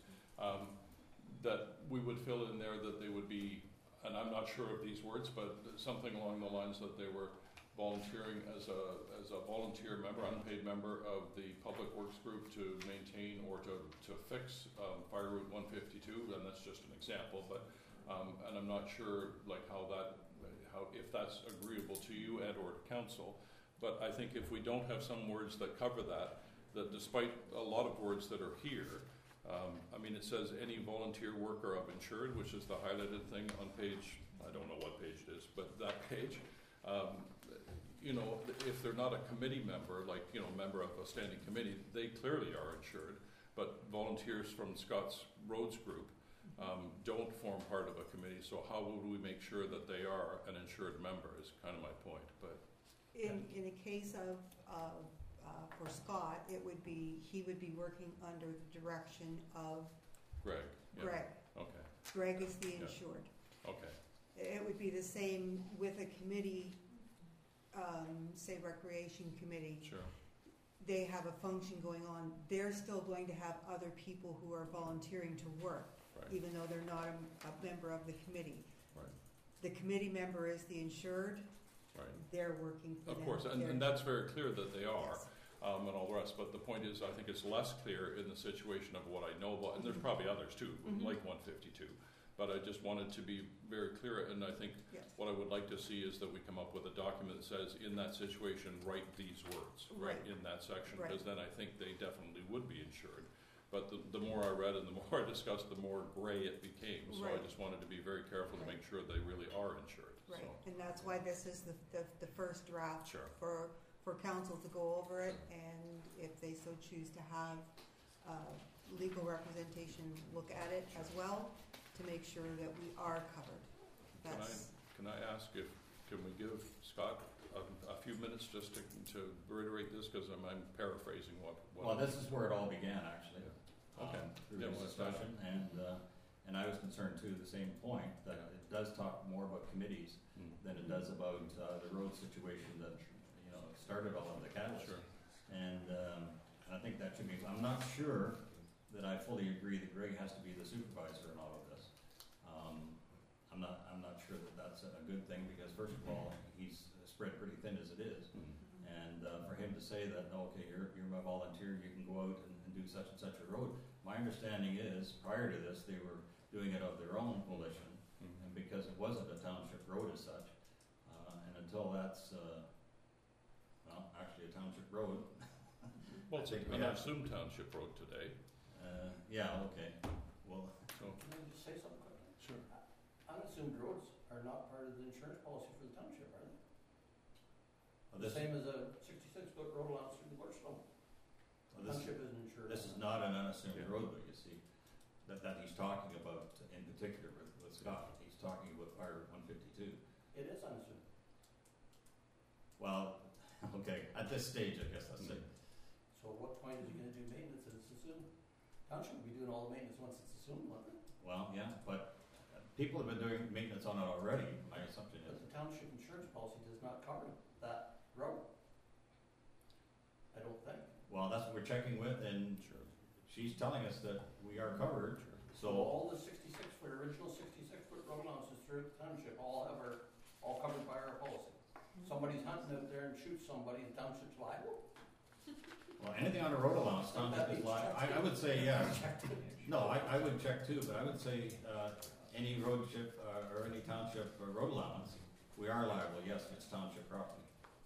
That we would fill in there that they would be, and I'm not sure of these words, but something along the lines that they were volunteering as a volunteer member, unpaid member of the Public Works Group to maintain or to fix Fire Route 152, and that's just an example, but and I'm not sure like how if that's agreeable to you and or to council, but I think if we don't have some words that cover that despite a lot of words that are here, I mean, it says any volunteer worker of insured, which is the highlighted thing on page, I don't know what page it is, but that page, you know, if they're not a committee member, like, you know, member of a standing committee, they clearly are insured, but volunteers from Scott's Roads Group don't form part of a committee, so how would we make sure that they are an insured member is kind of my point. But in a case of for Scott, he would be working under the direction of Greg. Yeah. Greg. Okay. Greg is the insured. Okay. It would be the same with a committee, say Recreation Committee. Sure. They have a function going on. They're still going to have other people who are volunteering to work. Right. Even though they're not a member of the committee. Right. The committee member is the insured. Right. They're working for them. Of course, and that's very clear that they are, yes. And all the rest. But the point is, I think it's less clear in the situation of what I know about, and there's probably others too, like 152. But I just wanted to be very clear, and I think what I would like to see is that we come up with a document that says, in that situation, write these words, right in that section, because then I think they definitely would be insured. But the more I read and the more I discussed, the more gray it became. So I just wanted to be very careful to make sure they really are insured. Right, so. and that's why this is the first draft for council to go over it, and if they so choose to have legal representation look at it as well, to make sure that we are covered. Can I ask can we give Scott a few minutes just to reiterate this, because I'm paraphrasing what. Well, this is where it all began, actually. Okay. Through this discussion, and And I was concerned too, the same point, that it does talk more about committees than it does about the road situation that, you know, started all of the catalyst. Sure. And I think that should be, I'm not sure that I fully agree that Greg has to be the supervisor in all of this. I'm not sure that that's a good thing, because first of all, he's spread pretty thin as it is. And for him to say that, okay, you're my volunteer, you can go out and do such and such a road. My understanding is, prior to this, they were doing it of their own volition, and because it wasn't a township road as such, and until that's, well, actually a township road. Well, it's an assumed township road today. Yeah, okay, well. So, Can I just say something quick? sure. Unassumed roads are not part of the insurance policy for the township, are they? Well, The same as a 66-foot road allowance through the Birchstone. Township isn't insured. This is not an unassumed Yeah. road, but you see, that he's talking about in particular with Scott. He's talking about Fire 152. It is unassumed. Well, okay, at this stage, I guess that's it. So at what point is he gonna do maintenance if it's assumed? Township will be doing all the maintenance once it's assumed, won't it? Well, yeah, but people have been doing maintenance on it already, my assumption But is. the township insurance policy does not cover that road. I don't think. Well, that's what we're checking with, and she's telling us that we are covered, So so, all the 66-foot, original 66-foot road allowances through the township all covered by our policy. Somebody's hunting out there and shoots somebody, the township's liable? well, anything on a road allowance, township is liable. I would say, yeah. No, I would check too, but I would say, any roadship, or any township road allowance, we are liable, yes, if it's township property.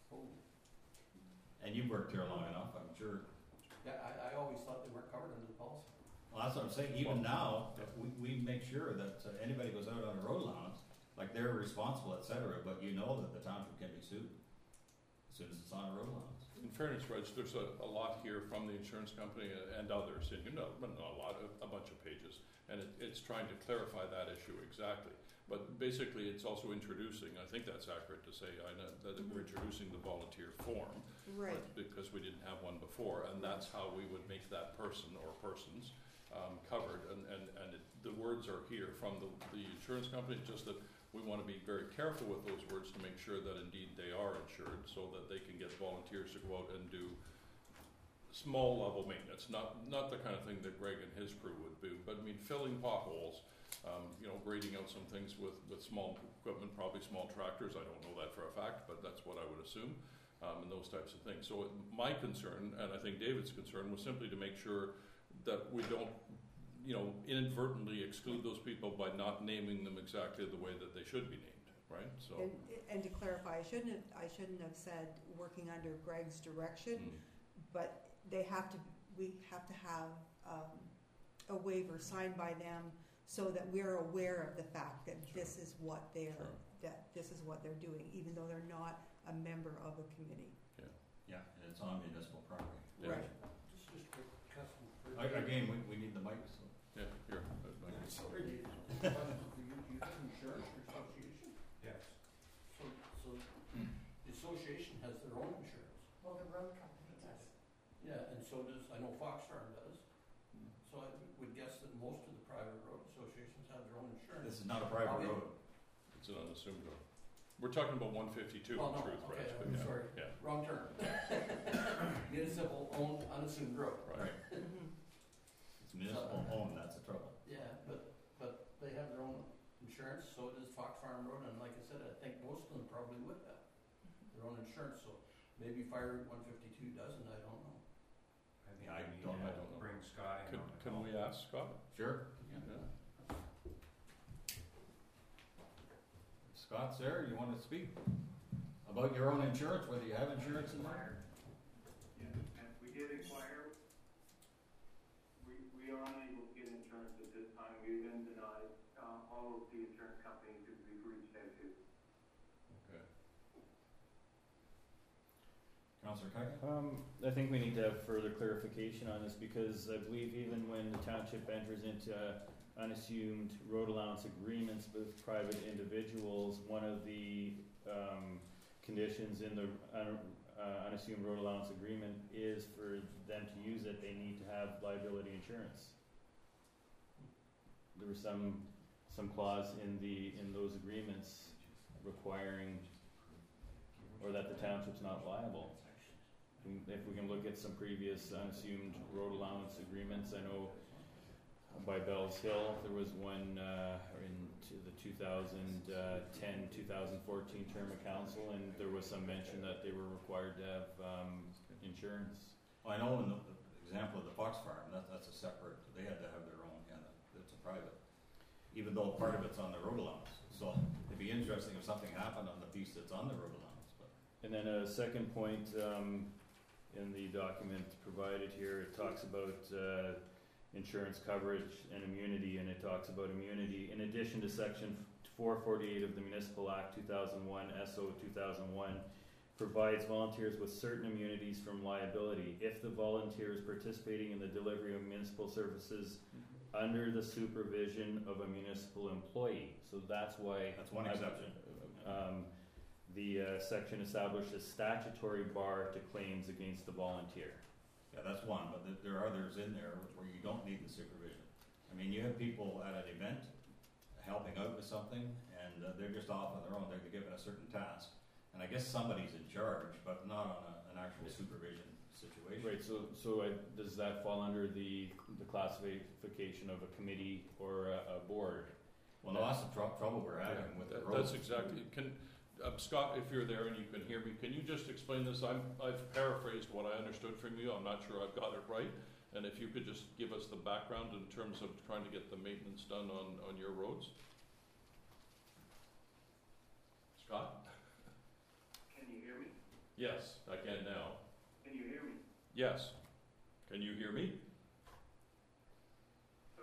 And you've worked here long enough, I'm sure. Yeah, I always thought they weren't covered under the policy. Well, that's what I'm saying, even now, we make sure that anybody goes out on a road allowance, like they're responsible, et cetera, but you know that the township can be sued as soon as it's on a road allowance. In fairness, Reg, there's a lot here from the insurance company and others, and not a lot, a bunch of pages, and it's trying to clarify that issue exactly. But basically, it's also introducing, I think that's accurate to say, Ina, that we're introducing the volunteer form. Right. Because we didn't have one before, and that's how we would make that person or persons covered. And the words are here from the insurance company, just that we want to be very careful with those words to make sure that indeed they are insured, so that they can get volunteers to go out and do small level maintenance, not the kind of thing that Greg and his crew would do, but I mean filling potholes, grading out some things with small equipment, probably small tractors. I don't know that for a fact, but that's what I would assume, and those types of things. So my concern, and I think David's concern, was simply to make sure that we don't, inadvertently exclude those people by not naming them exactly the way that they should be named, right? So. And to clarify, I shouldn't have said working under Greg's direction, but we have to have a waiver signed by them so that we're aware of the fact that this is what they're doing, even though they're not a member of a committee. Yeah, and it's on municipal property. Yeah. Right. Just for custom. Again, we need the mic, so. Yeah, here. Sorry, do you have insurance for association? Yes. So the association has their own insurance. Well, the road company does. Yeah, and so does, I know Fox Farm does. So I would guess that most of the private road associations have their own insurance. This is not a private road. It's an unassuming road. We're talking about 152 Well, in no, truth, okay, right? I'm sorry. Yeah. Wrong term. Municipal owned unassumed road. Right. It's municipal owned, that's the trouble. Yeah, but they have their own insurance, so does Fox Farm Road, and like I said, I think most of them probably would have their own insurance, so maybe Fire Route 152 doesn't, I don't know. I think I we need don't to know. bring Scott in on the Can call. we ask Scott? Sure. Yeah. Scott's there, you want to speak about your own insurance, whether you have insurance in there? Yeah, and we did inquire. We are unable to get insurance at this time. We've been denied. All of the insurance companies that we've reached out to. Okay. Councillor Cuggan? I think we need to have further clarification on this, because I believe even when the township enters into unassumed road allowance agreements with private individuals, one of the conditions in the unassumed road allowance agreement is for them to use it, they need to have liability insurance. there was some clause in those agreements requiring, or that the township's not liable. If we can look at some previous unassumed road allowance agreements, I know by Bell's Hill there was one into the 2010-2014 term of council, and there was some mention that they were required to have insurance. Well, I know in the example of the Fox Farm, that's a separate, they had to have their own, and it's a private, even though part of it's on the road allowance. So it'd be interesting if something happened on the piece that's on the road allowance. But. And then a second point in the document provided here, it talks about insurance coverage and immunity, and it talks about immunity in addition to section 448 of the Municipal Act 2001, SO 2001, provides volunteers with certain immunities from liability if the volunteer is participating in the delivery of municipal services under the supervision of a municipal employee. So that's why that's one exception. The section established a statutory bar to claims against the volunteer. Yeah, that's one, but there are others in there where you don't need the supervision. I mean, you have people at an event helping out with something, and they're just off on their own. They're given a certain task. And I guess somebody's in charge, but not on an actual supervision situation. Right, so does that fall under the classification of a committee or a board? Well, no, that's the trouble we're having with the roads. That's exactly. Scott, if you're there and you can hear me, can you just explain this? I've paraphrased what I understood from you. I'm not sure I've got it right. And if you could just give us the background in terms of trying to get the maintenance done on your roads. Scott? Can you hear me? Yes, I can now. Can you hear me? Yes. Can you hear me? So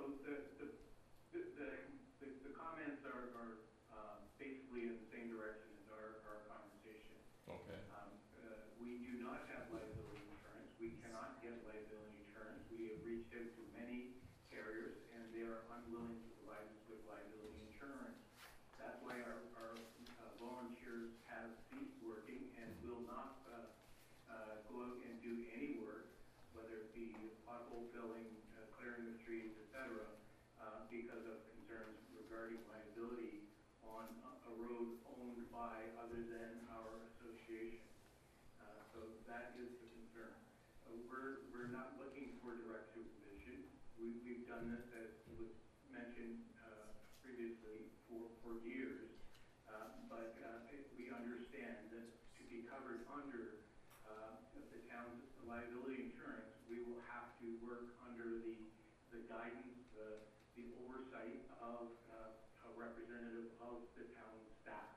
the comments are basically in the same direction as our conversation. Okay. We do not have liability insurance. We cannot get liability insurance. We have reached out to many carriers, and they are unwilling to provide us with liability insurance. That's why our volunteers have ceased working and will not go out and do any work, whether it be pothole filling, clearing the streets, etc., because of concerns regarding liability on a road owned by other than our association. So that is the concern. We're not looking for direct supervision. We've done this, as was mentioned previously, for years. But we understand that to be covered under the town's liability insurance, we will have to work under the guidance, the oversight of a representative of the town staff.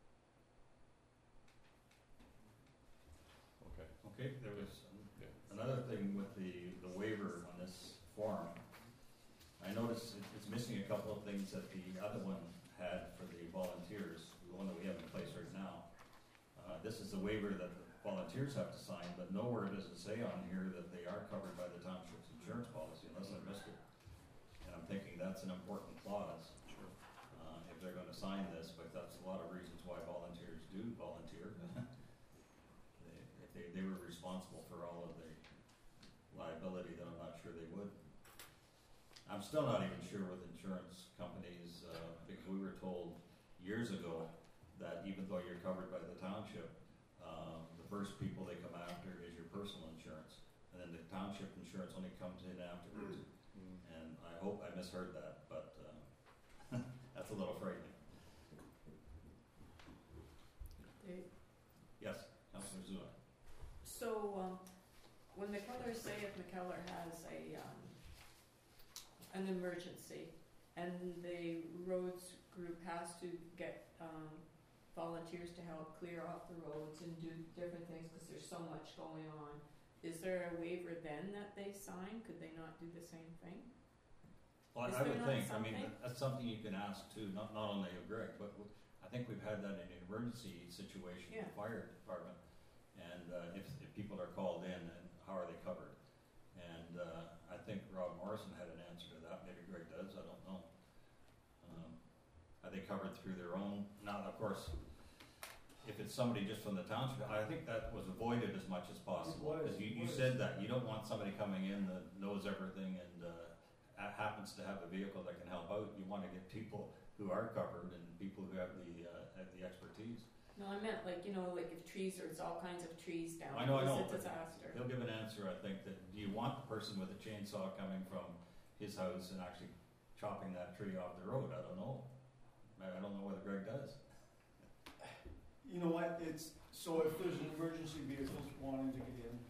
Okay. Okay, there was another thing with the waiver on this form. I noticed it's missing a couple of things that the other one had for the volunteers, the one that we have in place right now. This is the waiver that the volunteers have to sign, but nowhere does it say on here that they are covered by the township's insurance policy, unless I missed it. And I'm thinking that's an important clause. Sure. If they're going to sign this, but that's a lot of reasons why volunteers do volunteer. If they were responsible for all of the liability, then I'm not sure they would. I'm still not even sure with insurance companies, because we were told years ago that even though you're covered by the township, the first people they come after is your personal insurance, and then the township insurance only comes in afterwards. And I hope I misheard that, but that's a little frightening. Dave? Yes, Councillor Zua. So, when McKellar, say if McKellar has an emergency and the roads group has to get volunteers to help clear off the roads and do different things because there's so much going on, is there a waiver then that they sign? Could they not do the same thing? Well, I would think, I mean, that's something you can ask too, not only of Greg, but I think we've had that in an emergency situation in the fire department. And if people are called in, and how are they covered? And I think Rob Morrison had an answer to that. Maybe Greg does, I don't know. Are they covered through their own? Now, of course, if it's somebody just from the township, I think that was avoided as much as possible. Because you said that. You don't want somebody coming in that knows everything and happens to have a vehicle that can help out, you wanna get people who are covered and people who have the expertise. No, I meant like, you know, like if trees, there's all kinds of trees down, I know, it's a but disaster. he'll give an answer, I think, that do you want the person with a chainsaw coming from his house and actually chopping that tree off the road? I don't know. I don't know whether Greg does. You know what, so if there's an emergency vehicle wanting to get in,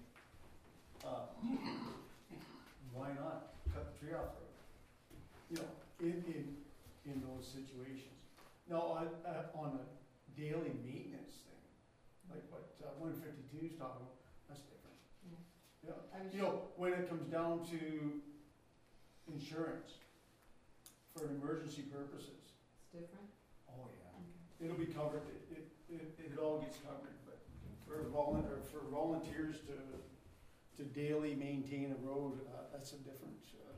why not cut the tree off the road? You know, in those situations. Now, on a daily maintenance thing, like what 152 is talking about, that's different. Yeah. You know, when it comes down to insurance for emergency purposes. It's different? Oh, yeah. It'll be covered, it all gets covered, but for volunteers to daily maintain a road, that's a different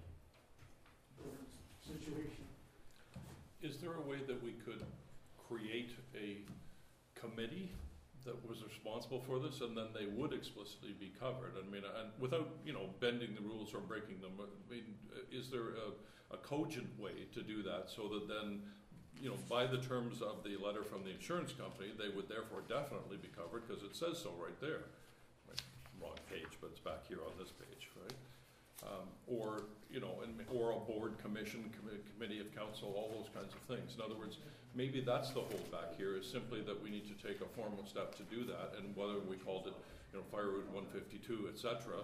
situation. Is there a way that we could create a committee that was responsible for this, and then they would explicitly be covered? I mean, and without, you know, bending the rules or breaking them, I mean, is there a cogent way to do that so that then, you know, by the terms of the letter from the insurance company, they would therefore definitely be covered because it says so right there. Right, wrong page, but it's back here on this page, right? Or, you know, or a board, commission, committee of council, all those kinds of things. In other words, maybe that's the holdback here, is simply that we need to take a formal step to do that, and whether we called it, you know, Fire Route 152, etc.,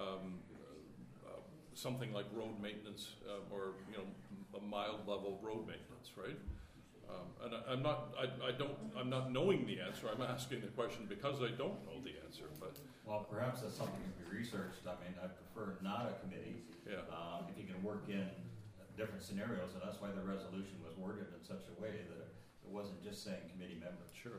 something like road maintenance, or, you know, a mild level road maintenance, right? And I'm not knowing the answer. I'm asking the question because I don't know the answer. But well, perhaps that's something to be researched. I mean, I prefer not a committee. Yeah. If you can work in different scenarios, and that's why the resolution was worded in such a way that it wasn't just saying committee members. Sure.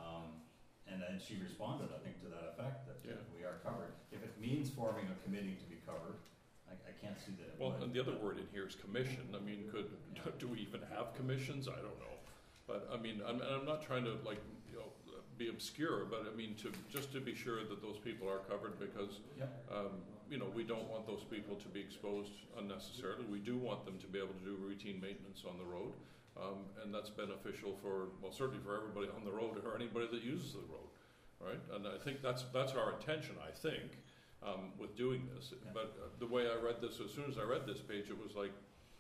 And then she responded, I think, to that effect that we are covered. If it means forming a committee to be covered, I can't see that. Well, and the other word in here is commission. I mean, do we even have commissions? I don't know. But I mean, I'm not trying to, like, you know, be obscure, but I mean, just to be sure that those people are covered, because you know, we don't want those people to be exposed unnecessarily. We do want them to be able to do routine maintenance on the road, and that's beneficial for, well, certainly for everybody on the road or anybody that uses the road, right? And I think that's our intention, I think, with doing this. But the way I read this, as soon as I read this page, it was like,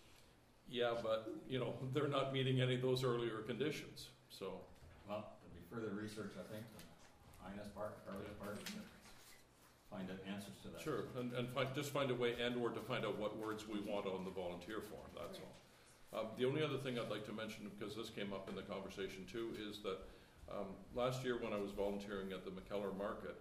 yeah, but, you know, they're not meeting any of those earlier conditions. So, well, there'll be further research, I think, on Ines Park, Carly's Park, to find out answers to that. Sure, and just find a way, or to find out what words we want on the volunteer form, that's all. The only other thing I'd like to mention, because this came up in the conversation too, is that last year when I was volunteering at the McKellar Market,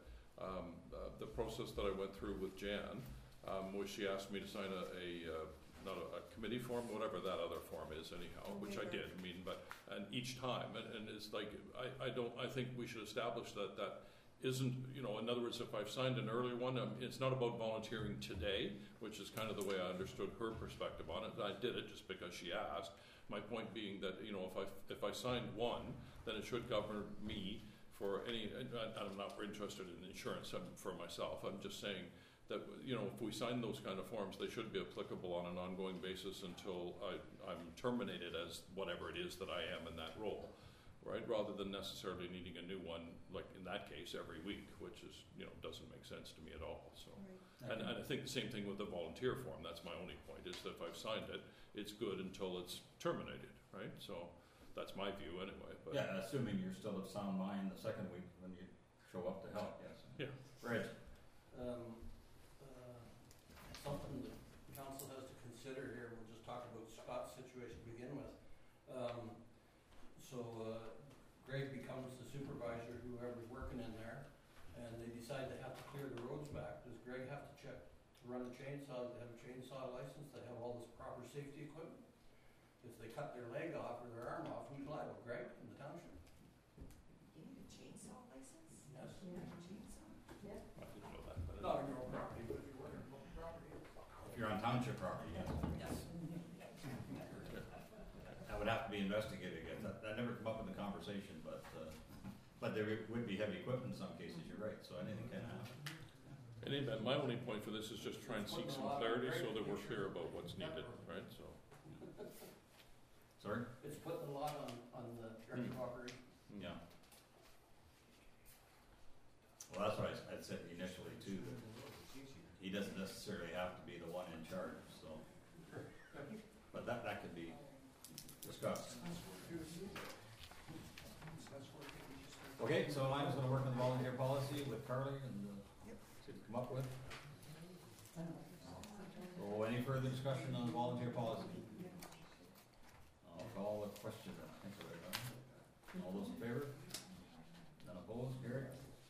the process that I went through with Jan was she asked me to sign not a committee form, whatever that other form is anyhow, which I did. I mean, and each time, and it's like, I think we should establish that isn't, you know, in other words, if I've signed an earlier one, it's not about volunteering today, which is kind of the way I understood her perspective on it. I did it just because she asked. My point being that, you know, if I signed one, then it should govern me for any, and I'm not interested in insurance for myself. I'm just saying that, you know, if we sign those kind of forms, they should be applicable on an ongoing basis until I'm terminated as whatever it is that I am in that role, right? Rather than necessarily needing a new one, like in that case, every week, which is, you know, doesn't make sense to me at all. So, and I think the same thing with the volunteer form. That's my only point, is that if I've signed it, it's good until it's terminated, right? So that's my view anyway. But yeah, assuming you're still of sound mind the second week when you show up to help, yes. Yeah. Right. Something that the council has to consider here, we'll just talk about Scott's situation to begin with. Greg becomes the supervisor, whoever's working in there, and they decide they have to clear the roads back. Does Greg have to check to run a chainsaw? Do they have a chainsaw license? They have all this proper safety equipment? If they cut their leg off or their arm off, who's liable? Greg in the township? You need a chainsaw license? Yes. Yeah. Chainsaw? Yeah. I didn't know that. But Not on your own property, but if you're working on public property. If you're on township property, yes. That would have to be investigated again. That never come up in the conversation, but there would be heavy equipment in some cases. You're right. So anything can happen. In any event, my only point for this is just try and seek some clarity so that we're clear about what's needed, right? So, Sorry? It's putting a lot on the director of operations. Yeah. Well, that's what I'd said initially too, that he doesn't necessarily have to be the one in charge, so. But that could be discussed. Okay, so I'm just gonna work on the volunteer policy with Carly and see what we come up with. So any further discussion on the volunteer policy? I'll call the question then. I think we're done. All those in favor? None opposed? Carried.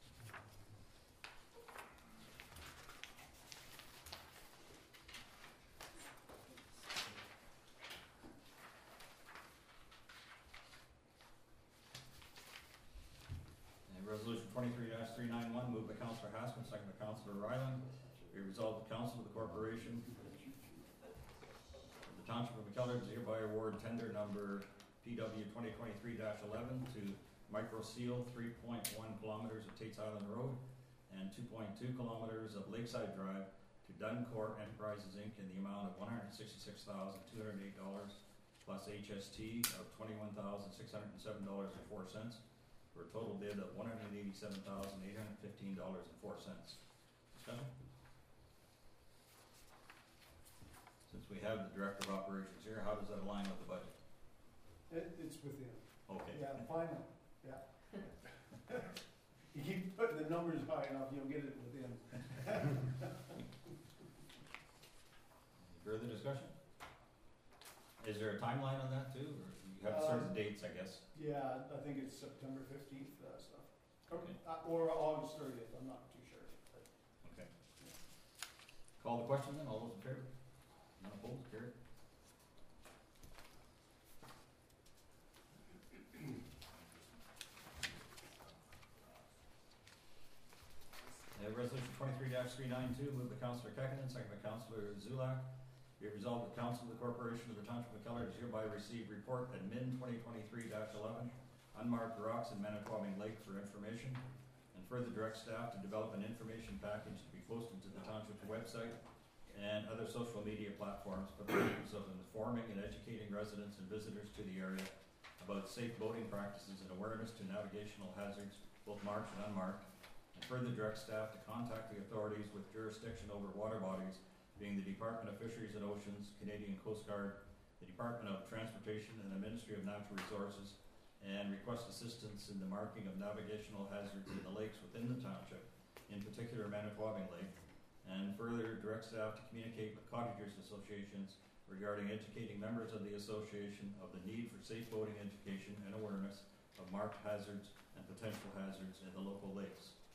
Resolution 23-391, moved by Councillor Haskell, second by Councillor Ryland. Be resolved, the Council of the Corporation of the Township of McKellar does hereby award tender number PW 2023-11 to Microseal 3.1 kilometers of Tates Island Road and 2.2 kilometers of Lakeside Drive to Duncor Enterprises Inc. in the amount of $166,208 plus HST of $21,607.04. For a total bid of $187,815.04. Discussion? Since we have the Director of Operations here, how does that align with the budget? It's within. Okay. Yeah, final, yeah. You keep putting the numbers high enough, you'll get it within. Further discussion? Is there a timeline on that too, or you have certain dates, I guess? Yeah, I think it's September 15th, stuff. Okay. Or August 30th, I'm not too sure. But Okay. Call the question then, all those in favor? None opposed, carried. Resolution 23-392, moved by Councillor Kekkonen, second by Councillor Zulak. Be it resolved, the Council of the Corporation of the Township of McKellar does hereby receive report admin 2023-11, unmarked rocks in Manitowoc Lake for information, and further direct staff to develop an information package to be posted to the Township's website and other social media platforms for the purpose of informing and educating residents and visitors to the area about safe boating practices and awareness to navigational hazards, both marked and unmarked, and further direct staff to contact the authorities with jurisdiction over water bodies being the Department of Fisheries and Oceans, Canadian Coast Guard, the Department of Transportation, and the Ministry of Natural Resources, and request assistance in the marking of navigational hazards in the lakes within the township, in particular Manitowoc Lake, and further direct staff to communicate with cottagers associations regarding educating members of the association of the need for safe boating education and awareness of marked hazards and potential hazards in the local lakes.